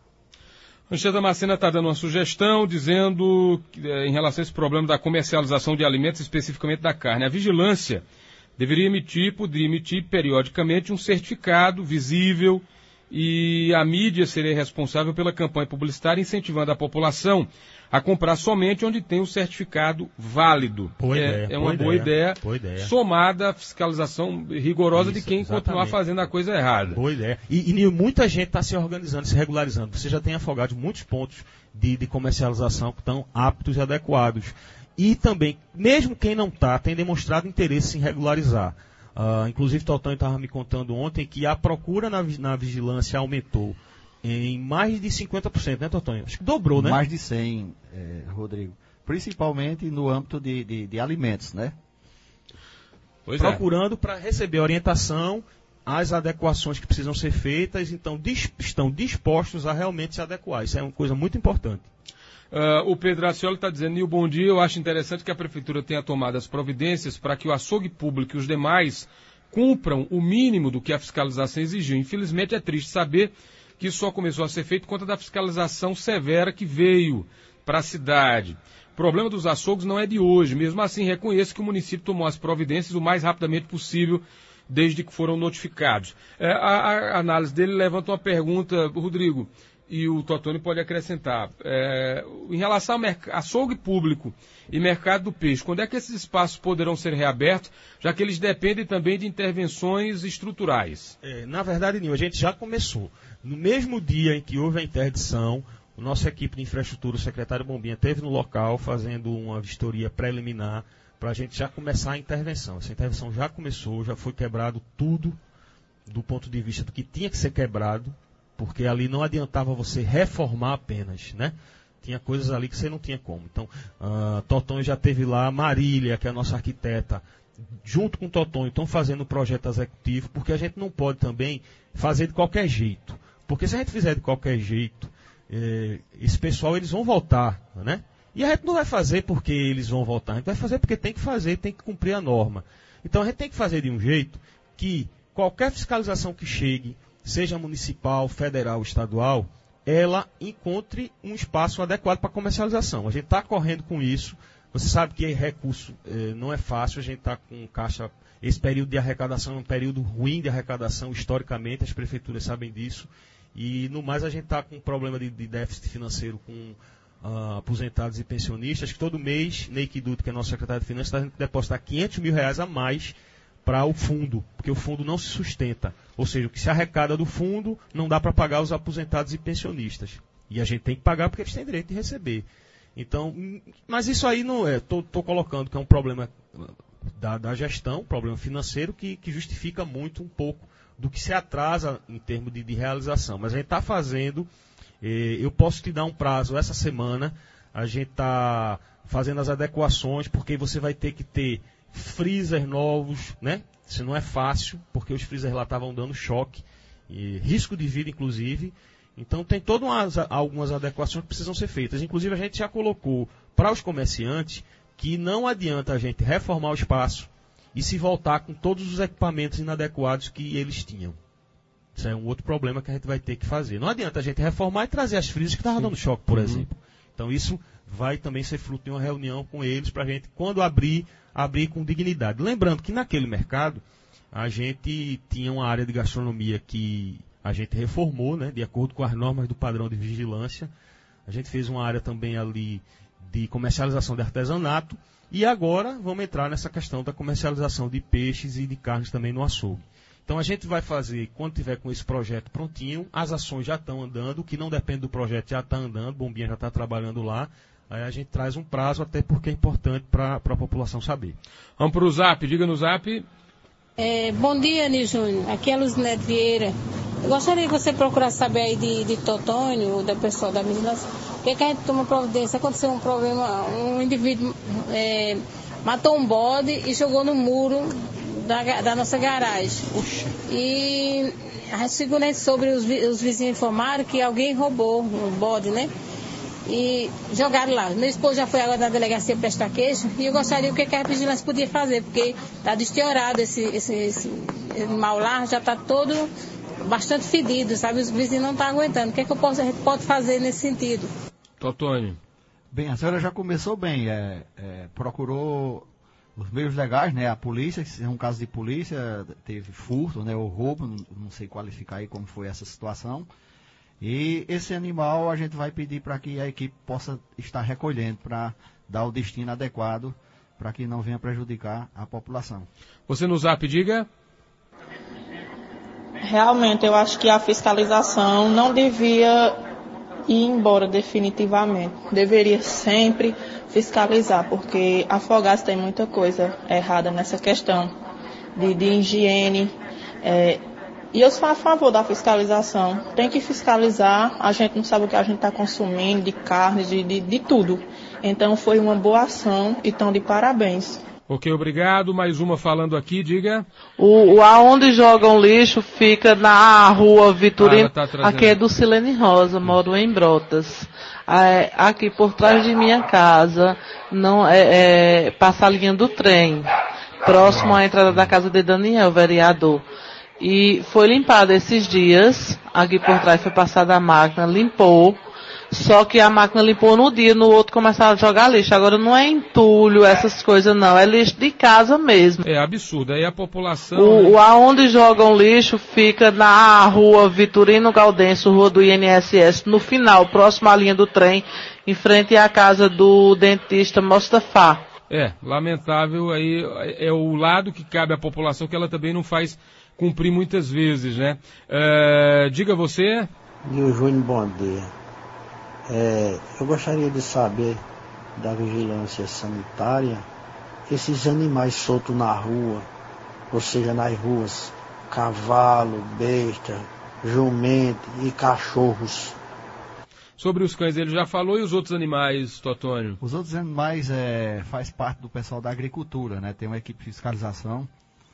Anchieta Damascena está dando uma sugestão, dizendo, eh, em relação a esse problema da comercialização de alimentos, especificamente da carne, a vigilância deveria emitir, poderia emitir periodicamente um certificado visível e a mídia seria responsável pela campanha publicitária, incentivando a população a comprar somente onde tem o certificado válido. Boa é, ideia, é uma boa boa ideia, ideia, boa ideia, somada à fiscalização rigorosa Isso, de quem exatamente. continuar fazendo a coisa errada. Boa ideia. E, e muita gente está se organizando, se regularizando. Você já tem Afogados muitos pontos de, de comercialização que estão aptos e adequados. E também, mesmo quem não está, tem demonstrado interesse em regularizar. Uh, inclusive, Totão estava me contando ontem que a procura na, na vigilância aumentou em mais de cinquenta por cento, né, Totonho? Acho que dobrou, né? Mais de cem, é, Rodrigo. Principalmente no âmbito de, de, de alimentos, né? Pois Procurando é. para receber orientação, as adequações que precisam ser feitas, então dis, estão dispostos a realmente se adequar. Isso é uma coisa muito importante. Uh, o Pedro Acioli está dizendo, Nil, bom dia, eu acho interessante que a Prefeitura tenha tomado as providências para que o açougue público e os demais cumpram o mínimo do que a fiscalização exigiu. Infelizmente é triste saber que isso só começou a ser feito por conta da fiscalização severa que veio para a cidade. O problema dos açougues não é de hoje, mesmo assim reconheço que o município tomou as providências o mais rapidamente possível desde que foram notificados. É, a, a análise dele levanta uma pergunta, Rodrigo, e o Totoni pode acrescentar. É, em relação ao açougue público e mercado do peixe, quando é que esses espaços poderão ser reabertos, já que eles dependem também de intervenções estruturais? É, na verdade, Nil, a gente já começou. No mesmo dia em que houve a interdição, a nossa equipe de infraestrutura, o secretário Bombinha, esteve no local fazendo uma vistoria preliminar para a gente já começar a intervenção. Essa intervenção já começou, já foi quebrado tudo do ponto de vista do que tinha que ser quebrado, porque ali não adiantava você reformar apenas, né? Tinha coisas ali que você não tinha como. Então, uh, Totonho já teve lá, Marília, que é a nossa arquiteta, junto com o Totonho, estão fazendo o projeto executivo, porque a gente não pode também fazer de qualquer jeito. Porque se a gente fizer de qualquer jeito, eh, esse pessoal, eles vão voltar, né? E a gente não vai fazer porque eles vão voltar, a gente vai fazer porque tem que fazer, tem que cumprir a norma. Então, a gente tem que fazer de um jeito que qualquer fiscalização que chegue, seja municipal, federal, estadual, ela encontre um espaço adequado para comercialização. A gente está correndo com isso. Você sabe que recurso eh, não é fácil, a gente está com caixa. Esse período de arrecadação é um período ruim de arrecadação, historicamente, as prefeituras sabem disso. E, no mais, a gente está com um problema de, de déficit financeiro com uh, aposentados e pensionistas, que todo mês, Ney Kiduto, que é nosso secretário de Finanças, está tendo que depositar quinhentos mil reais a mais para o fundo, porque o fundo não se sustenta. Ou seja, o que se arrecada do fundo não dá para pagar os aposentados e pensionistas. E a gente tem que pagar porque eles têm direito de receber. Então, mas isso aí não é, estou colocando que é um problema da, da gestão, um problema financeiro que, que justifica muito um pouco do que se atrasa em termos de, de realização. Mas a gente está fazendo, eh, eu posso te dar um prazo essa semana, a gente está fazendo as adequações, porque você vai ter que ter freezer novos, né? Isso não é fácil, porque os freezers lá estavam dando choque, e risco de vida, inclusive. Então, tem todas umas, algumas adequações que precisam ser feitas. Inclusive, a gente já colocou para os comerciantes que não adianta a gente reformar o espaço e se voltar com todos os equipamentos inadequados que eles tinham. Isso é um outro problema que a gente vai ter que fazer. Não adianta a gente reformar e trazer as freezers que estavam dando choque, por uhum. exemplo. Então, isso vai também ser fruto de uma reunião com eles para a gente, quando abrir, abrir com dignidade. Lembrando que naquele mercado, a gente tinha uma área de gastronomia que a gente reformou, né, de acordo com as normas do padrão de vigilância. A gente fez uma área também ali de comercialização de artesanato. E agora vamos entrar nessa questão da comercialização de peixes e de carnes também no açougue. Então a gente vai fazer, quando tiver com esse projeto prontinho, as ações já estão andando, o que não depende do projeto já está andando, Bombinha já está trabalhando lá. Aí a gente traz um prazo, até porque é importante para a população saber. Vamos para o Zap, diga no Zap. É, bom dia, Nil Júnior. Aqui é a Luzinete Vieira. Eu gostaria que você procurasse saber aí de, de Totonho, da pessoa da vigilância, o que, é que a gente toma providência? Aconteceu um problema, um indivíduo é, matou um bode e jogou no muro da, da nossa garagem. Puxa. E a segurança sobre os, os vizinhos informaram que alguém roubou o bode, né? E jogaram lá. Meu esposo já foi agora na delegacia prestar queixa e eu gostaria o que, que a vigilância podia fazer, porque está deteriorado esse, esse, esse animal lá, já está todo bastante fedido, sabe? Os vizinhos não estão aguentando. O que, é que eu posso, a gente pode fazer nesse sentido? Totonho. Bem, a senhora já começou bem, é, é, procurou os meios legais, né? A polícia, se é um caso de polícia, teve furto, né? Ou roubo, não, não sei qualificar aí como foi essa situação. E esse animal a gente vai pedir para que a equipe possa estar recolhendo para dar o destino adequado para que não venha prejudicar a população. Você no Zap, diga. Realmente, eu acho que a fiscalização não devia ir embora definitivamente. Deveria sempre fiscalizar, porque Afogados tem muita coisa errada nessa questão de, de higiene. É, e eu sou a favor da fiscalização. Tem que fiscalizar, a gente não sabe o que a gente está consumindo, de carne, de, de, de tudo. Então foi uma boa ação e estão de parabéns. Ok, obrigado. Mais uma falando aqui, diga. O, o aonde jogam lixo fica na rua Vitorino. Ah, tá aqui é do Silene Rosa, moro em Brotas. É, aqui por trás de minha casa, não é, é passa a linha do trem, próximo à entrada da casa de Daniel, vereador. E foi limpado esses dias, aqui por trás foi passada a máquina, limpou. Só que a máquina limpou no dia, no outro começaram a jogar lixo. Agora não é entulho, essas coisas não, é lixo de casa mesmo. É absurdo, aí a população... O, o aonde jogam lixo fica na rua Vitorino Gaudêncio, rua do I N S S, no final, próximo à linha do trem, em frente à casa do dentista Mostafá. É, lamentável, aí é o lado que cabe à população que ela também não faz cumprir muitas vezes, né? É, diga você... Nil Júnior, bom dia. É, eu gostaria de saber da vigilância sanitária, esses animais soltos na rua, ou seja, nas ruas, cavalo, besta, jumento e cachorros. Sobre os cães ele já falou, e os outros animais, Totônio? Os outros animais é, faz parte do pessoal da agricultura, né? Tem uma equipe de fiscalização.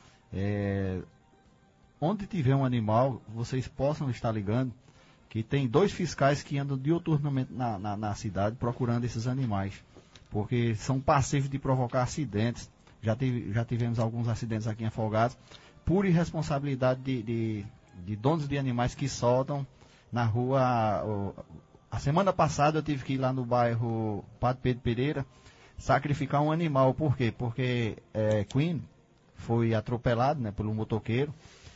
É, onde tiver um animal, vocês possam estar ligando, que tem dois fiscais que andam diuturnamente na, na, na cidade procurando esses animais, porque são passíveis de provocar acidentes. Já, tive, já tivemos alguns acidentes aqui em Afogados, por irresponsabilidade de, de, de donos de animais que soltam na rua. O, a semana passada eu tive que ir lá no bairro Padre Pedro Pereira sacrificar um animal. Por quê? Porque é, Queen foi atropelado, né, por um motoqueiro,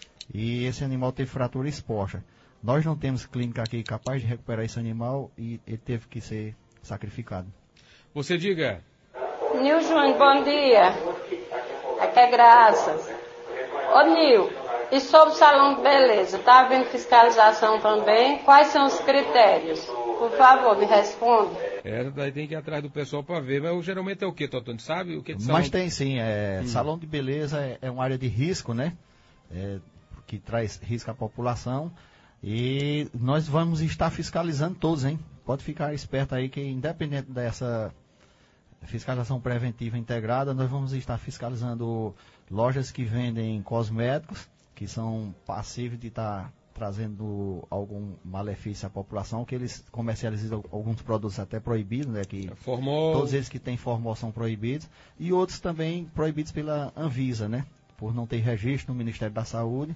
e esse animal teve fratura exposta. Nós não temos clínica aqui capaz de recuperar esse animal e ele teve que ser sacrificado. Você diga. Nil Júnior, bom dia. Aqui é Graças. Ô Nil, e sobre o salão de beleza, está havendo fiscalização também? Quais são os critérios? Por favor, me responda. É, daí tem que ir atrás do pessoal para ver. Mas geralmente é o que, Totônio? Sabe o que de salão? Mas tem sim. É, hum. Salão de beleza é, é uma área de risco, né? É, que traz risco à população. E nós vamos estar fiscalizando todos, hein? Pode ficar esperto aí que, independente dessa fiscalização preventiva integrada, nós vamos estar fiscalizando lojas que vendem cosméticos, que são passíveis de estar trazendo algum malefício à população, que eles comercializam alguns produtos até proibidos, né? Que Formol. Todos eles que têm formol são proibidos, e outros também proibidos pela Anvisa, né? Por não ter registro no Ministério da Saúde.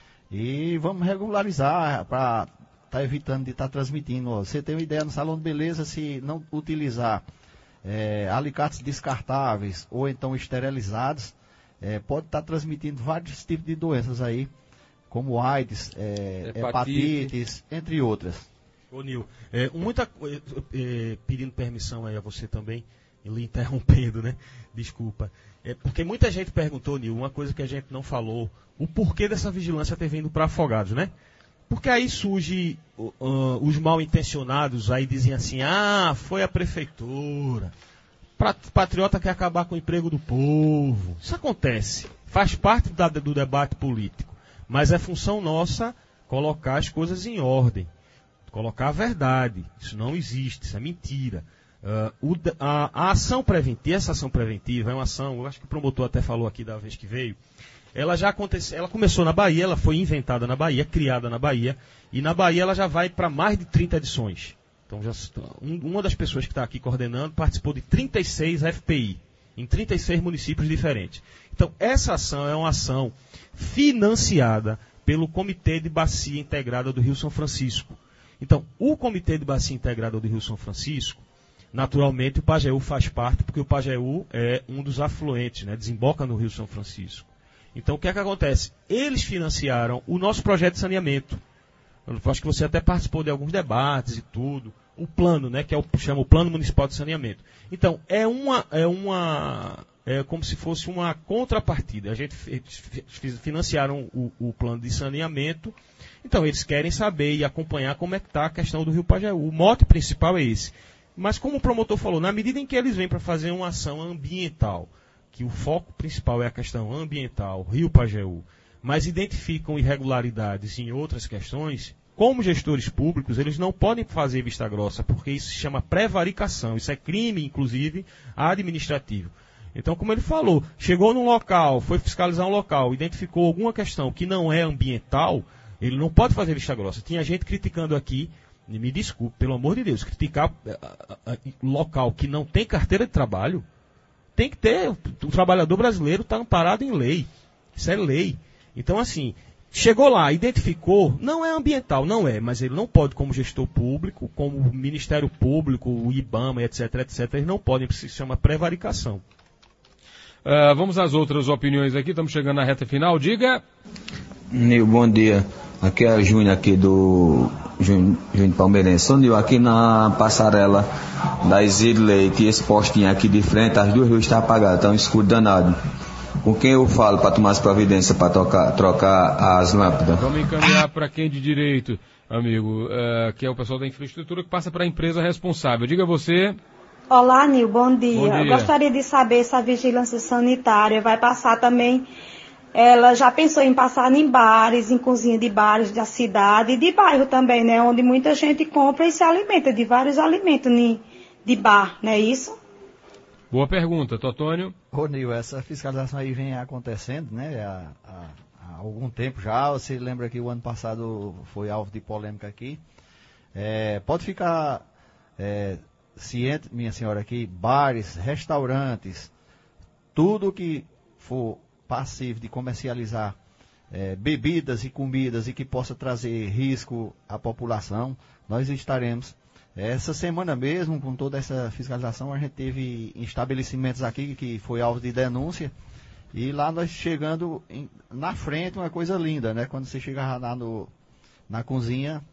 E vamos regularizar para estar tá evitando de estar tá transmitindo. Ó, você tem uma ideia, no salão de beleza, se não utilizar é, alicates descartáveis ou então esterilizados, é, pode estar tá transmitindo vários tipos de doenças aí, como AIDS, é, hepatite. hepatites, entre outras. Ô Nil, é, muita, é, pedindo permissão aí a você também, lhe interrompendo, né? Desculpa. É, porque muita gente perguntou, Nil, uma coisa que a gente não falou, o porquê dessa vigilância ter vindo para Afogados, né? Porque aí surge uh, os mal intencionados, aí dizem assim, ah, foi a prefeitura, patriota quer acabar com o emprego do povo. Isso acontece, faz parte da, do debate político, mas é função nossa colocar as coisas em ordem, colocar a verdade. Isso não existe, isso é mentira. Uh, o, a, a ação preventiva, essa ação preventiva é uma ação, eu acho que o promotor até falou aqui da vez que veio, ela já aconteceu, ela começou na Bahia, ela foi inventada na Bahia, criada na Bahia, e na Bahia ela já vai para mais de trinta edições. Então, já, um, uma das pessoas que está aqui coordenando participou de trinta e seis F P I, em trinta e seis municípios diferentes. Então, essa ação é uma ação financiada pelo Comitê de Bacia Integrada do Rio São Francisco. Então, o Comitê de Bacia Integrada do Rio São Francisco, naturalmente o Pajeú faz parte, porque o Pajeú é um dos afluentes, né, desemboca no Rio São Francisco. Então, o que é que acontece? Eles financiaram o nosso projeto de saneamento. Eu acho que você até participou de alguns debates e tudo. O plano, né, que é o, chama o Plano Municipal de Saneamento. Então, é uma, é uma, é como se fosse uma contrapartida. A gente financiaram o, o plano de saneamento. Então, eles querem saber e acompanhar como é que está a questão do Rio Pajeú. O mote principal é esse. Mas, como o promotor falou, na medida em que eles vêm para fazer uma ação ambiental, que o foco principal é a questão ambiental, Rio Pajeú, mas identificam irregularidades em outras questões, como gestores públicos, eles não podem fazer vista grossa, porque isso se chama prevaricação, isso é crime, inclusive, administrativo. Então, como ele falou, chegou num local, foi fiscalizar um local, identificou alguma questão que não é ambiental, ele não pode fazer vista grossa. Tinha gente criticando aqui, me desculpe, pelo amor de Deus, criticar uh, uh, uh, local que não tem carteira de trabalho, tem que ter, o, o trabalhador brasileiro está amparado em lei, isso é lei. Então, assim, chegou lá, identificou, não é ambiental, não é, mas ele não pode, como gestor público, como Ministério Público, o IBAMA, etc, etc, eles não podem, isso se chama prevaricação. Uh, vamos às outras opiniões aqui, estamos chegando na reta final, diga. Nil, bom dia, aqui é o Júnior aqui do Júnior, Júnior Palmeirense. Sou Nil, aqui na passarela da Exílio Leite, esse postinho aqui de frente, as duas ruas estão apagadas, estão um escuro danado. Com quem eu falo para tomar as providências para trocar, trocar as lâmpadas? Vamos encaminhar para quem de direito, amigo, uh, que é o pessoal da infraestrutura que passa para a empresa responsável. Diga você. Olá, Nil, bom dia. Bom dia. Eu gostaria de saber se a vigilância sanitária vai passar também. Ela já pensou em passar em bares, em cozinha de bares da cidade e de bairro também, né? Onde muita gente compra e se alimenta de vários alimentos de bar, não é isso? Boa pergunta, Totônio. Ô, Nil, essa fiscalização aí vem acontecendo, né, há, há, há algum tempo já. Você lembra que o ano passado foi alvo de polêmica aqui. É, pode ficar é, ciente, minha senhora, aqui, bares, restaurantes, tudo que for passivo de comercializar é, bebidas e comidas e que possa trazer risco à população, nós estaremos. Essa semana mesmo, com toda essa fiscalização, a gente teve estabelecimentos aqui que foi alvo de denúncia, e lá nós chegando em, na frente, uma coisa linda, né? Quando você chega lá no, na cozinha,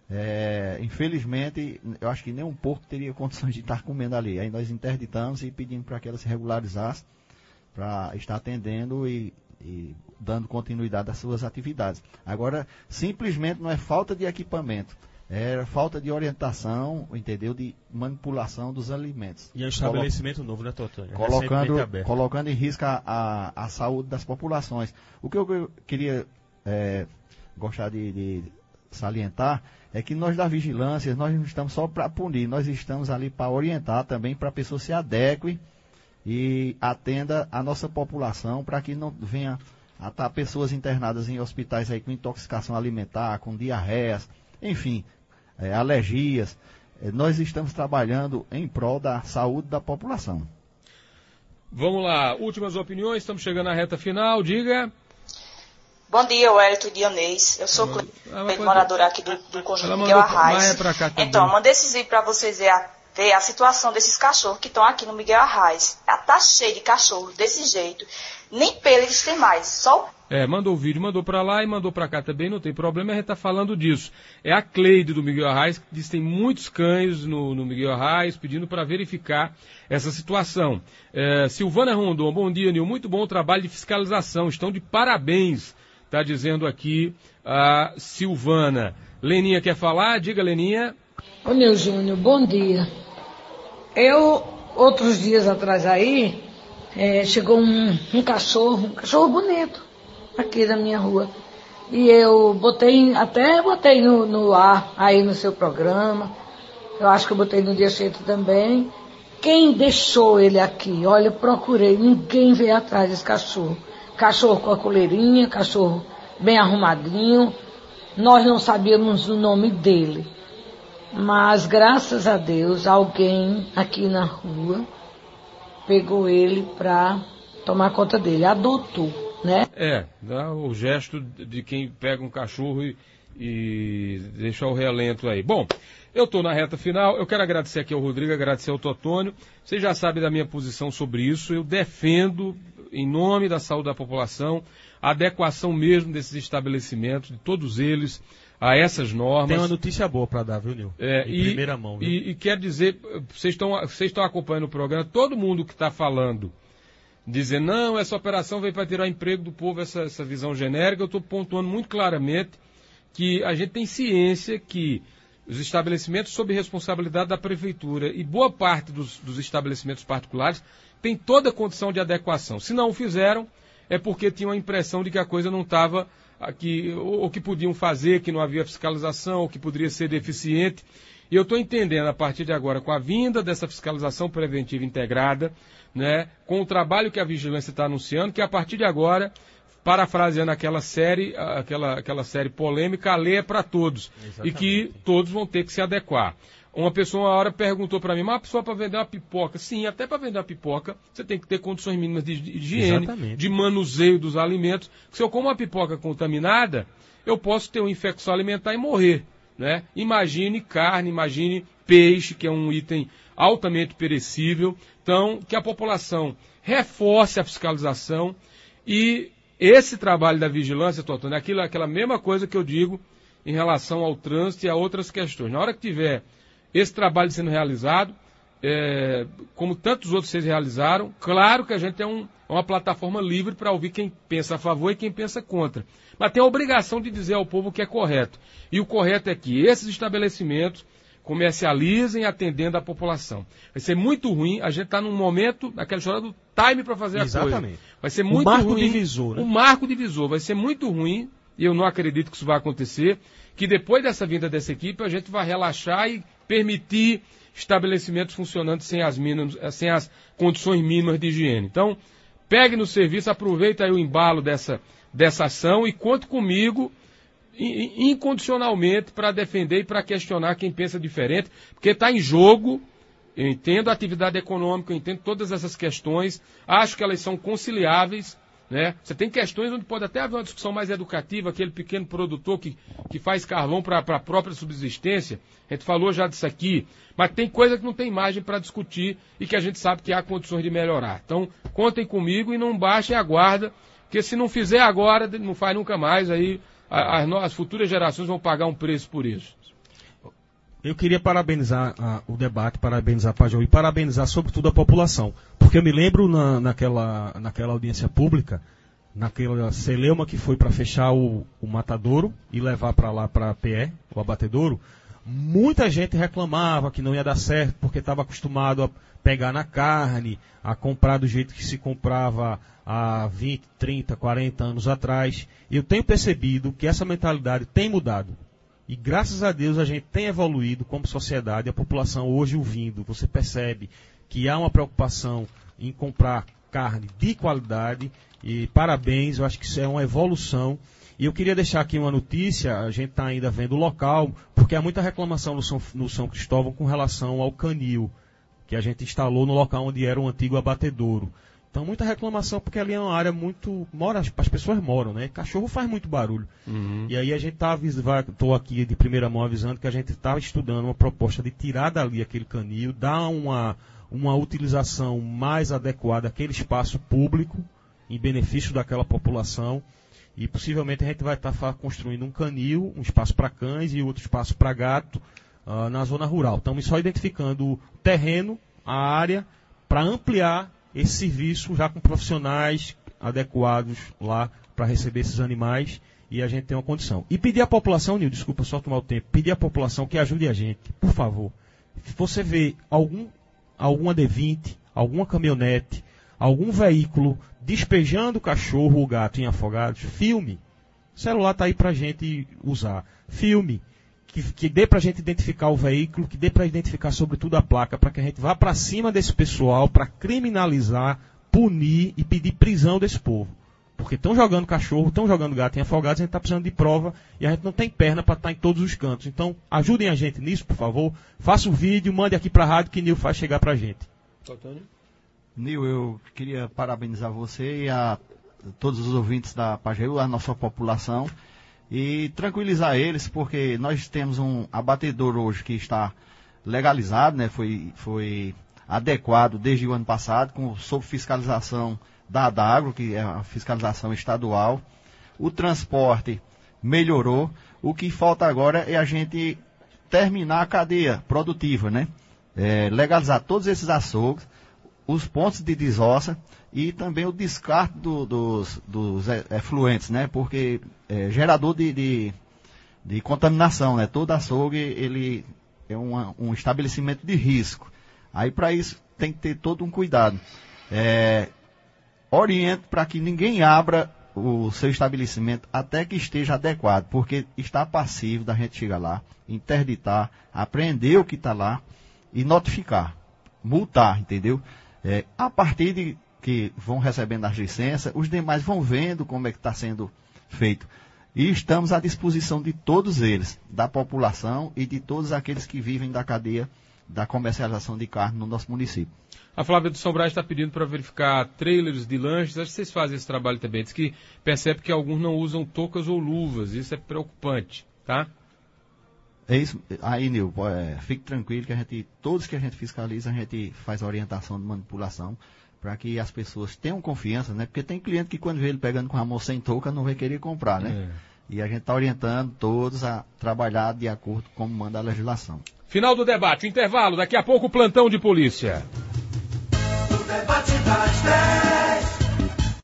é, infelizmente, eu acho que nem um porco teria condições de estar comendo ali. Aí nós interditamos e pedimos para que ela se regularizasse, para estar atendendo e, e dando continuidade às suas atividades. Agora, simplesmente não é falta de equipamento. Era falta de orientação, entendeu? De manipulação dos alimentos. E é um estabelecimento Colo... novo, né, Totônio? Colocando, colocando em risco a, a, a saúde das populações. O que eu queria é, gostar de, de salientar é que nós da vigilância, nós não estamos só para punir, nós estamos ali para orientar também, para a pessoa se adeque e atenda a nossa população, para que não venha a estar pessoas internadas em hospitais aí com intoxicação alimentar, com diarreias, enfim, é, alergias. É, nós estamos trabalhando em prol da saúde da população. Vamos lá, últimas opiniões, estamos chegando à reta final, diga. Bom dia, Wellington Dionês. Eu sou ah, Cleide, moradora aqui do, do conjunto Miguel Arraes. Então, mandei esses vídeos para vocês verem a, ver a situação desses cachorros que estão aqui no Miguel Arraes. Tá cheio de cachorros desse jeito. Nem pelo eles têm mais, só... É, mandou o vídeo, mandou para lá e mandou para cá também, não tem problema, a gente tá falando disso. É a Cleide do Miguel Arraes, que diz que tem muitos cães no, no Miguel Arraes, pedindo para verificar essa situação. É, Silvana Rondon, bom dia, Nil, muito bom o trabalho de fiscalização, estão de parabéns, tá dizendo aqui a Silvana. Leninha quer falar? Diga, Leninha. Ô, Nil Júnior, bom dia. Eu, outros dias atrás aí, é, chegou um, um cachorro, um cachorro bonito, aqui da minha rua. E eu botei, até botei no, no ar, aí no seu programa. Eu acho que eu botei no Dia Cheio também. Quem deixou ele aqui? Olha, eu procurei, ninguém veio atrás desse cachorro. Cachorro com a coleirinha, cachorro bem arrumadinho. Nós não sabíamos o nome dele. Mas, graças a Deus, alguém aqui na rua pegou ele para tomar conta dele, adotou. Né? É, dá o gesto de quem pega um cachorro e, e deixa o relento aí. Bom, eu estou na reta final, eu quero agradecer aqui ao Rodrigo, agradecer ao Totônio. Vocês já sabem da minha posição sobre isso, eu defendo, em nome da saúde da população, a adequação mesmo desses estabelecimentos, de todos eles, a essas normas. Tem uma notícia boa para dar, viu, Nil? É, em e, primeira mão. Viu? E, e quero dizer, vocês estão vocês estão acompanhando o programa, todo mundo que está falando, dizer, não, essa operação veio para tirar emprego do povo, essa, essa visão genérica, eu estou pontuando muito claramente que a gente tem ciência que os estabelecimentos sob responsabilidade da prefeitura e boa parte dos, dos estabelecimentos particulares tem toda a condição de adequação. Se não o fizeram, é porque tinham a impressão de que a coisa não estava, ou, ou que podiam fazer, que não havia fiscalização, ou que poderia ser deficiente. E eu estou entendendo, a partir de agora, com a vinda dessa fiscalização preventiva integrada, né, com o trabalho que a vigilância está anunciando, que a partir de agora, parafraseando aquela série, aquela, aquela série polêmica, a lei é para todos. Exatamente. E que todos vão ter que se adequar. Uma pessoa uma hora perguntou para mim, mas uma pessoa para vender uma pipoca? Sim, até para vender uma pipoca, você tem que ter condições mínimas de higiene, Exatamente. de manuseio dos alimentos. Se eu como uma pipoca contaminada, eu posso ter uma infecção alimentar e morrer. Né? Imagine carne, imagine peixe, que é um item altamente perecível. Então, que a população reforce a fiscalização e esse trabalho da vigilância, Totônio, é aquilo, aquela mesma coisa que eu digo em relação ao trânsito e a outras questões. Na hora que tiver esse trabalho sendo realizado, é, como tantos outros vocês realizaram, claro que a gente é um, uma plataforma livre para ouvir quem pensa a favor e quem pensa contra. Mas tem a obrigação de dizer ao povo o que é correto. E o correto é que esses estabelecimentos comercializem atendendo a população. Vai ser muito ruim, a gente está num momento, naquela história do time para fazer Exatamente. a coisa. Vai ser muito o marco ruim. Divisor, né? O marco divisor. Vai ser muito ruim, e eu não acredito que isso vai acontecer, que depois dessa vinda dessa equipe a gente vai relaxar e permitir estabelecimentos funcionando sem as, mínimas, sem as condições mínimas de higiene. Então, pegue no serviço, aproveita aí o embalo dessa, dessa ação e conte comigo incondicionalmente para defender e para questionar quem pensa diferente, porque está em jogo. Eu entendo a atividade econômica, eu entendo todas essas questões, acho que elas são conciliáveis, né? Você tem questões onde pode até haver uma discussão mais educativa, aquele pequeno produtor que, que faz carvão para a própria subsistência, a gente falou já disso aqui, mas tem coisa que não tem margem para discutir e que a gente sabe que há condições de melhorar. Então, contem comigo e não baixem a guarda, porque se não fizer agora, não faz nunca mais, aí as, as futuras gerações vão pagar um preço por isso. Eu queria parabenizar uh, o debate, parabenizar a Pajeú e parabenizar sobretudo a população. Porque eu me lembro na, naquela, naquela audiência pública, naquela celeuma que foi para fechar o, o matadouro e levar para lá para a P E, o abatedouro, muita gente reclamava que não ia dar certo porque estava acostumado a pegar na carne, a comprar do jeito que se comprava há vinte, trinta, quarenta anos atrás. E eu tenho percebido que essa mentalidade tem mudado. E graças a Deus a gente tem evoluído como sociedade, a população hoje ouvindo, você percebe que há uma preocupação em comprar carne de qualidade, e parabéns, eu acho que isso é uma evolução. E eu queria deixar aqui uma notícia, a gente está ainda vendo o local, porque há muita reclamação no São, no São Cristóvão com relação ao canil, que a gente instalou no local onde era um antigo abatedouro. Então, muita reclamação, porque ali é uma área muito... Mora, as pessoas moram, né? Cachorro faz muito barulho. Uhum. E aí a gente está... Estou aqui de primeira mão avisando que a gente está estudando uma proposta de tirar dali aquele canil, dar uma, uma utilização mais adequada àquele espaço público, em benefício daquela população. E possivelmente a gente vai estar tá construindo um canil, um espaço para cães e outro espaço para gato, uh, na zona rural. Estamos só identificando o terreno, a área, para ampliar esse serviço já com profissionais adequados lá para receber esses animais, e a gente tem uma condição. E pedir à população, Nil, desculpa só tomar o tempo, pedir à população que ajude a gente, por favor. Se você vê algum, alguma D vinte, alguma caminhonete, algum veículo despejando o cachorro ou o gato em afogados, filme. O celular está aí para a gente usar. Filme. Que, que dê para a gente identificar o veículo, que dê para identificar sobretudo a placa, para que a gente vá para cima desse pessoal, para criminalizar, punir e pedir prisão desse povo. Porque estão jogando cachorro, estão jogando gato em afogados, a gente está precisando de prova e a gente não tem perna para estar em todos os cantos. Então, ajudem a gente nisso, por favor. Faça o vídeo, mande aqui para a rádio que Nil faz chegar para a gente. Nil, eu queria parabenizar você e a todos os ouvintes da Pajeú, a nossa população, e tranquilizar eles, porque nós temos um abatedouro hoje que está legalizado, né? foi, foi adequado desde o ano passado, com, sob fiscalização da Adagro, que é a fiscalização estadual. O transporte melhorou. O que falta agora é a gente terminar a cadeia produtiva, né? É, legalizar todos esses açougues, os pontos de desossa e também o descarte do, dos, dos efluentes, né? Porque é gerador de, de, de contaminação, né? Todo açougue ele é uma, um estabelecimento de risco. Aí para isso tem que ter todo um cuidado. É, oriente para que ninguém abra o seu estabelecimento até que esteja adequado, porque está passivo da gente chegar lá, interditar, apreender o que está lá e notificar, multar, entendeu? É, a partir de que vão recebendo as licenças, os demais vão vendo como é que está sendo feito. E estamos à disposição de todos eles, da população e de todos aqueles que vivem da cadeia da comercialização de carne no nosso município. A Flávia do São Brás está pedindo para verificar trailers de lanches. Acho que vocês fazem esse trabalho também. Diz que percebe que alguns não usam toucas ou luvas. Isso é preocupante, tá? É isso. Aí, Nil, é, fique tranquilo que a gente, todos que a gente fiscaliza, a gente faz a orientação de manipulação para que as pessoas tenham confiança, né? Porque tem cliente que quando vê ele pegando com a mão sem touca não vai querer comprar, né? É. E a gente está orientando todos a trabalhar de acordo com como manda a legislação. Final do debate, intervalo, daqui a pouco o plantão de polícia. O debate das dez.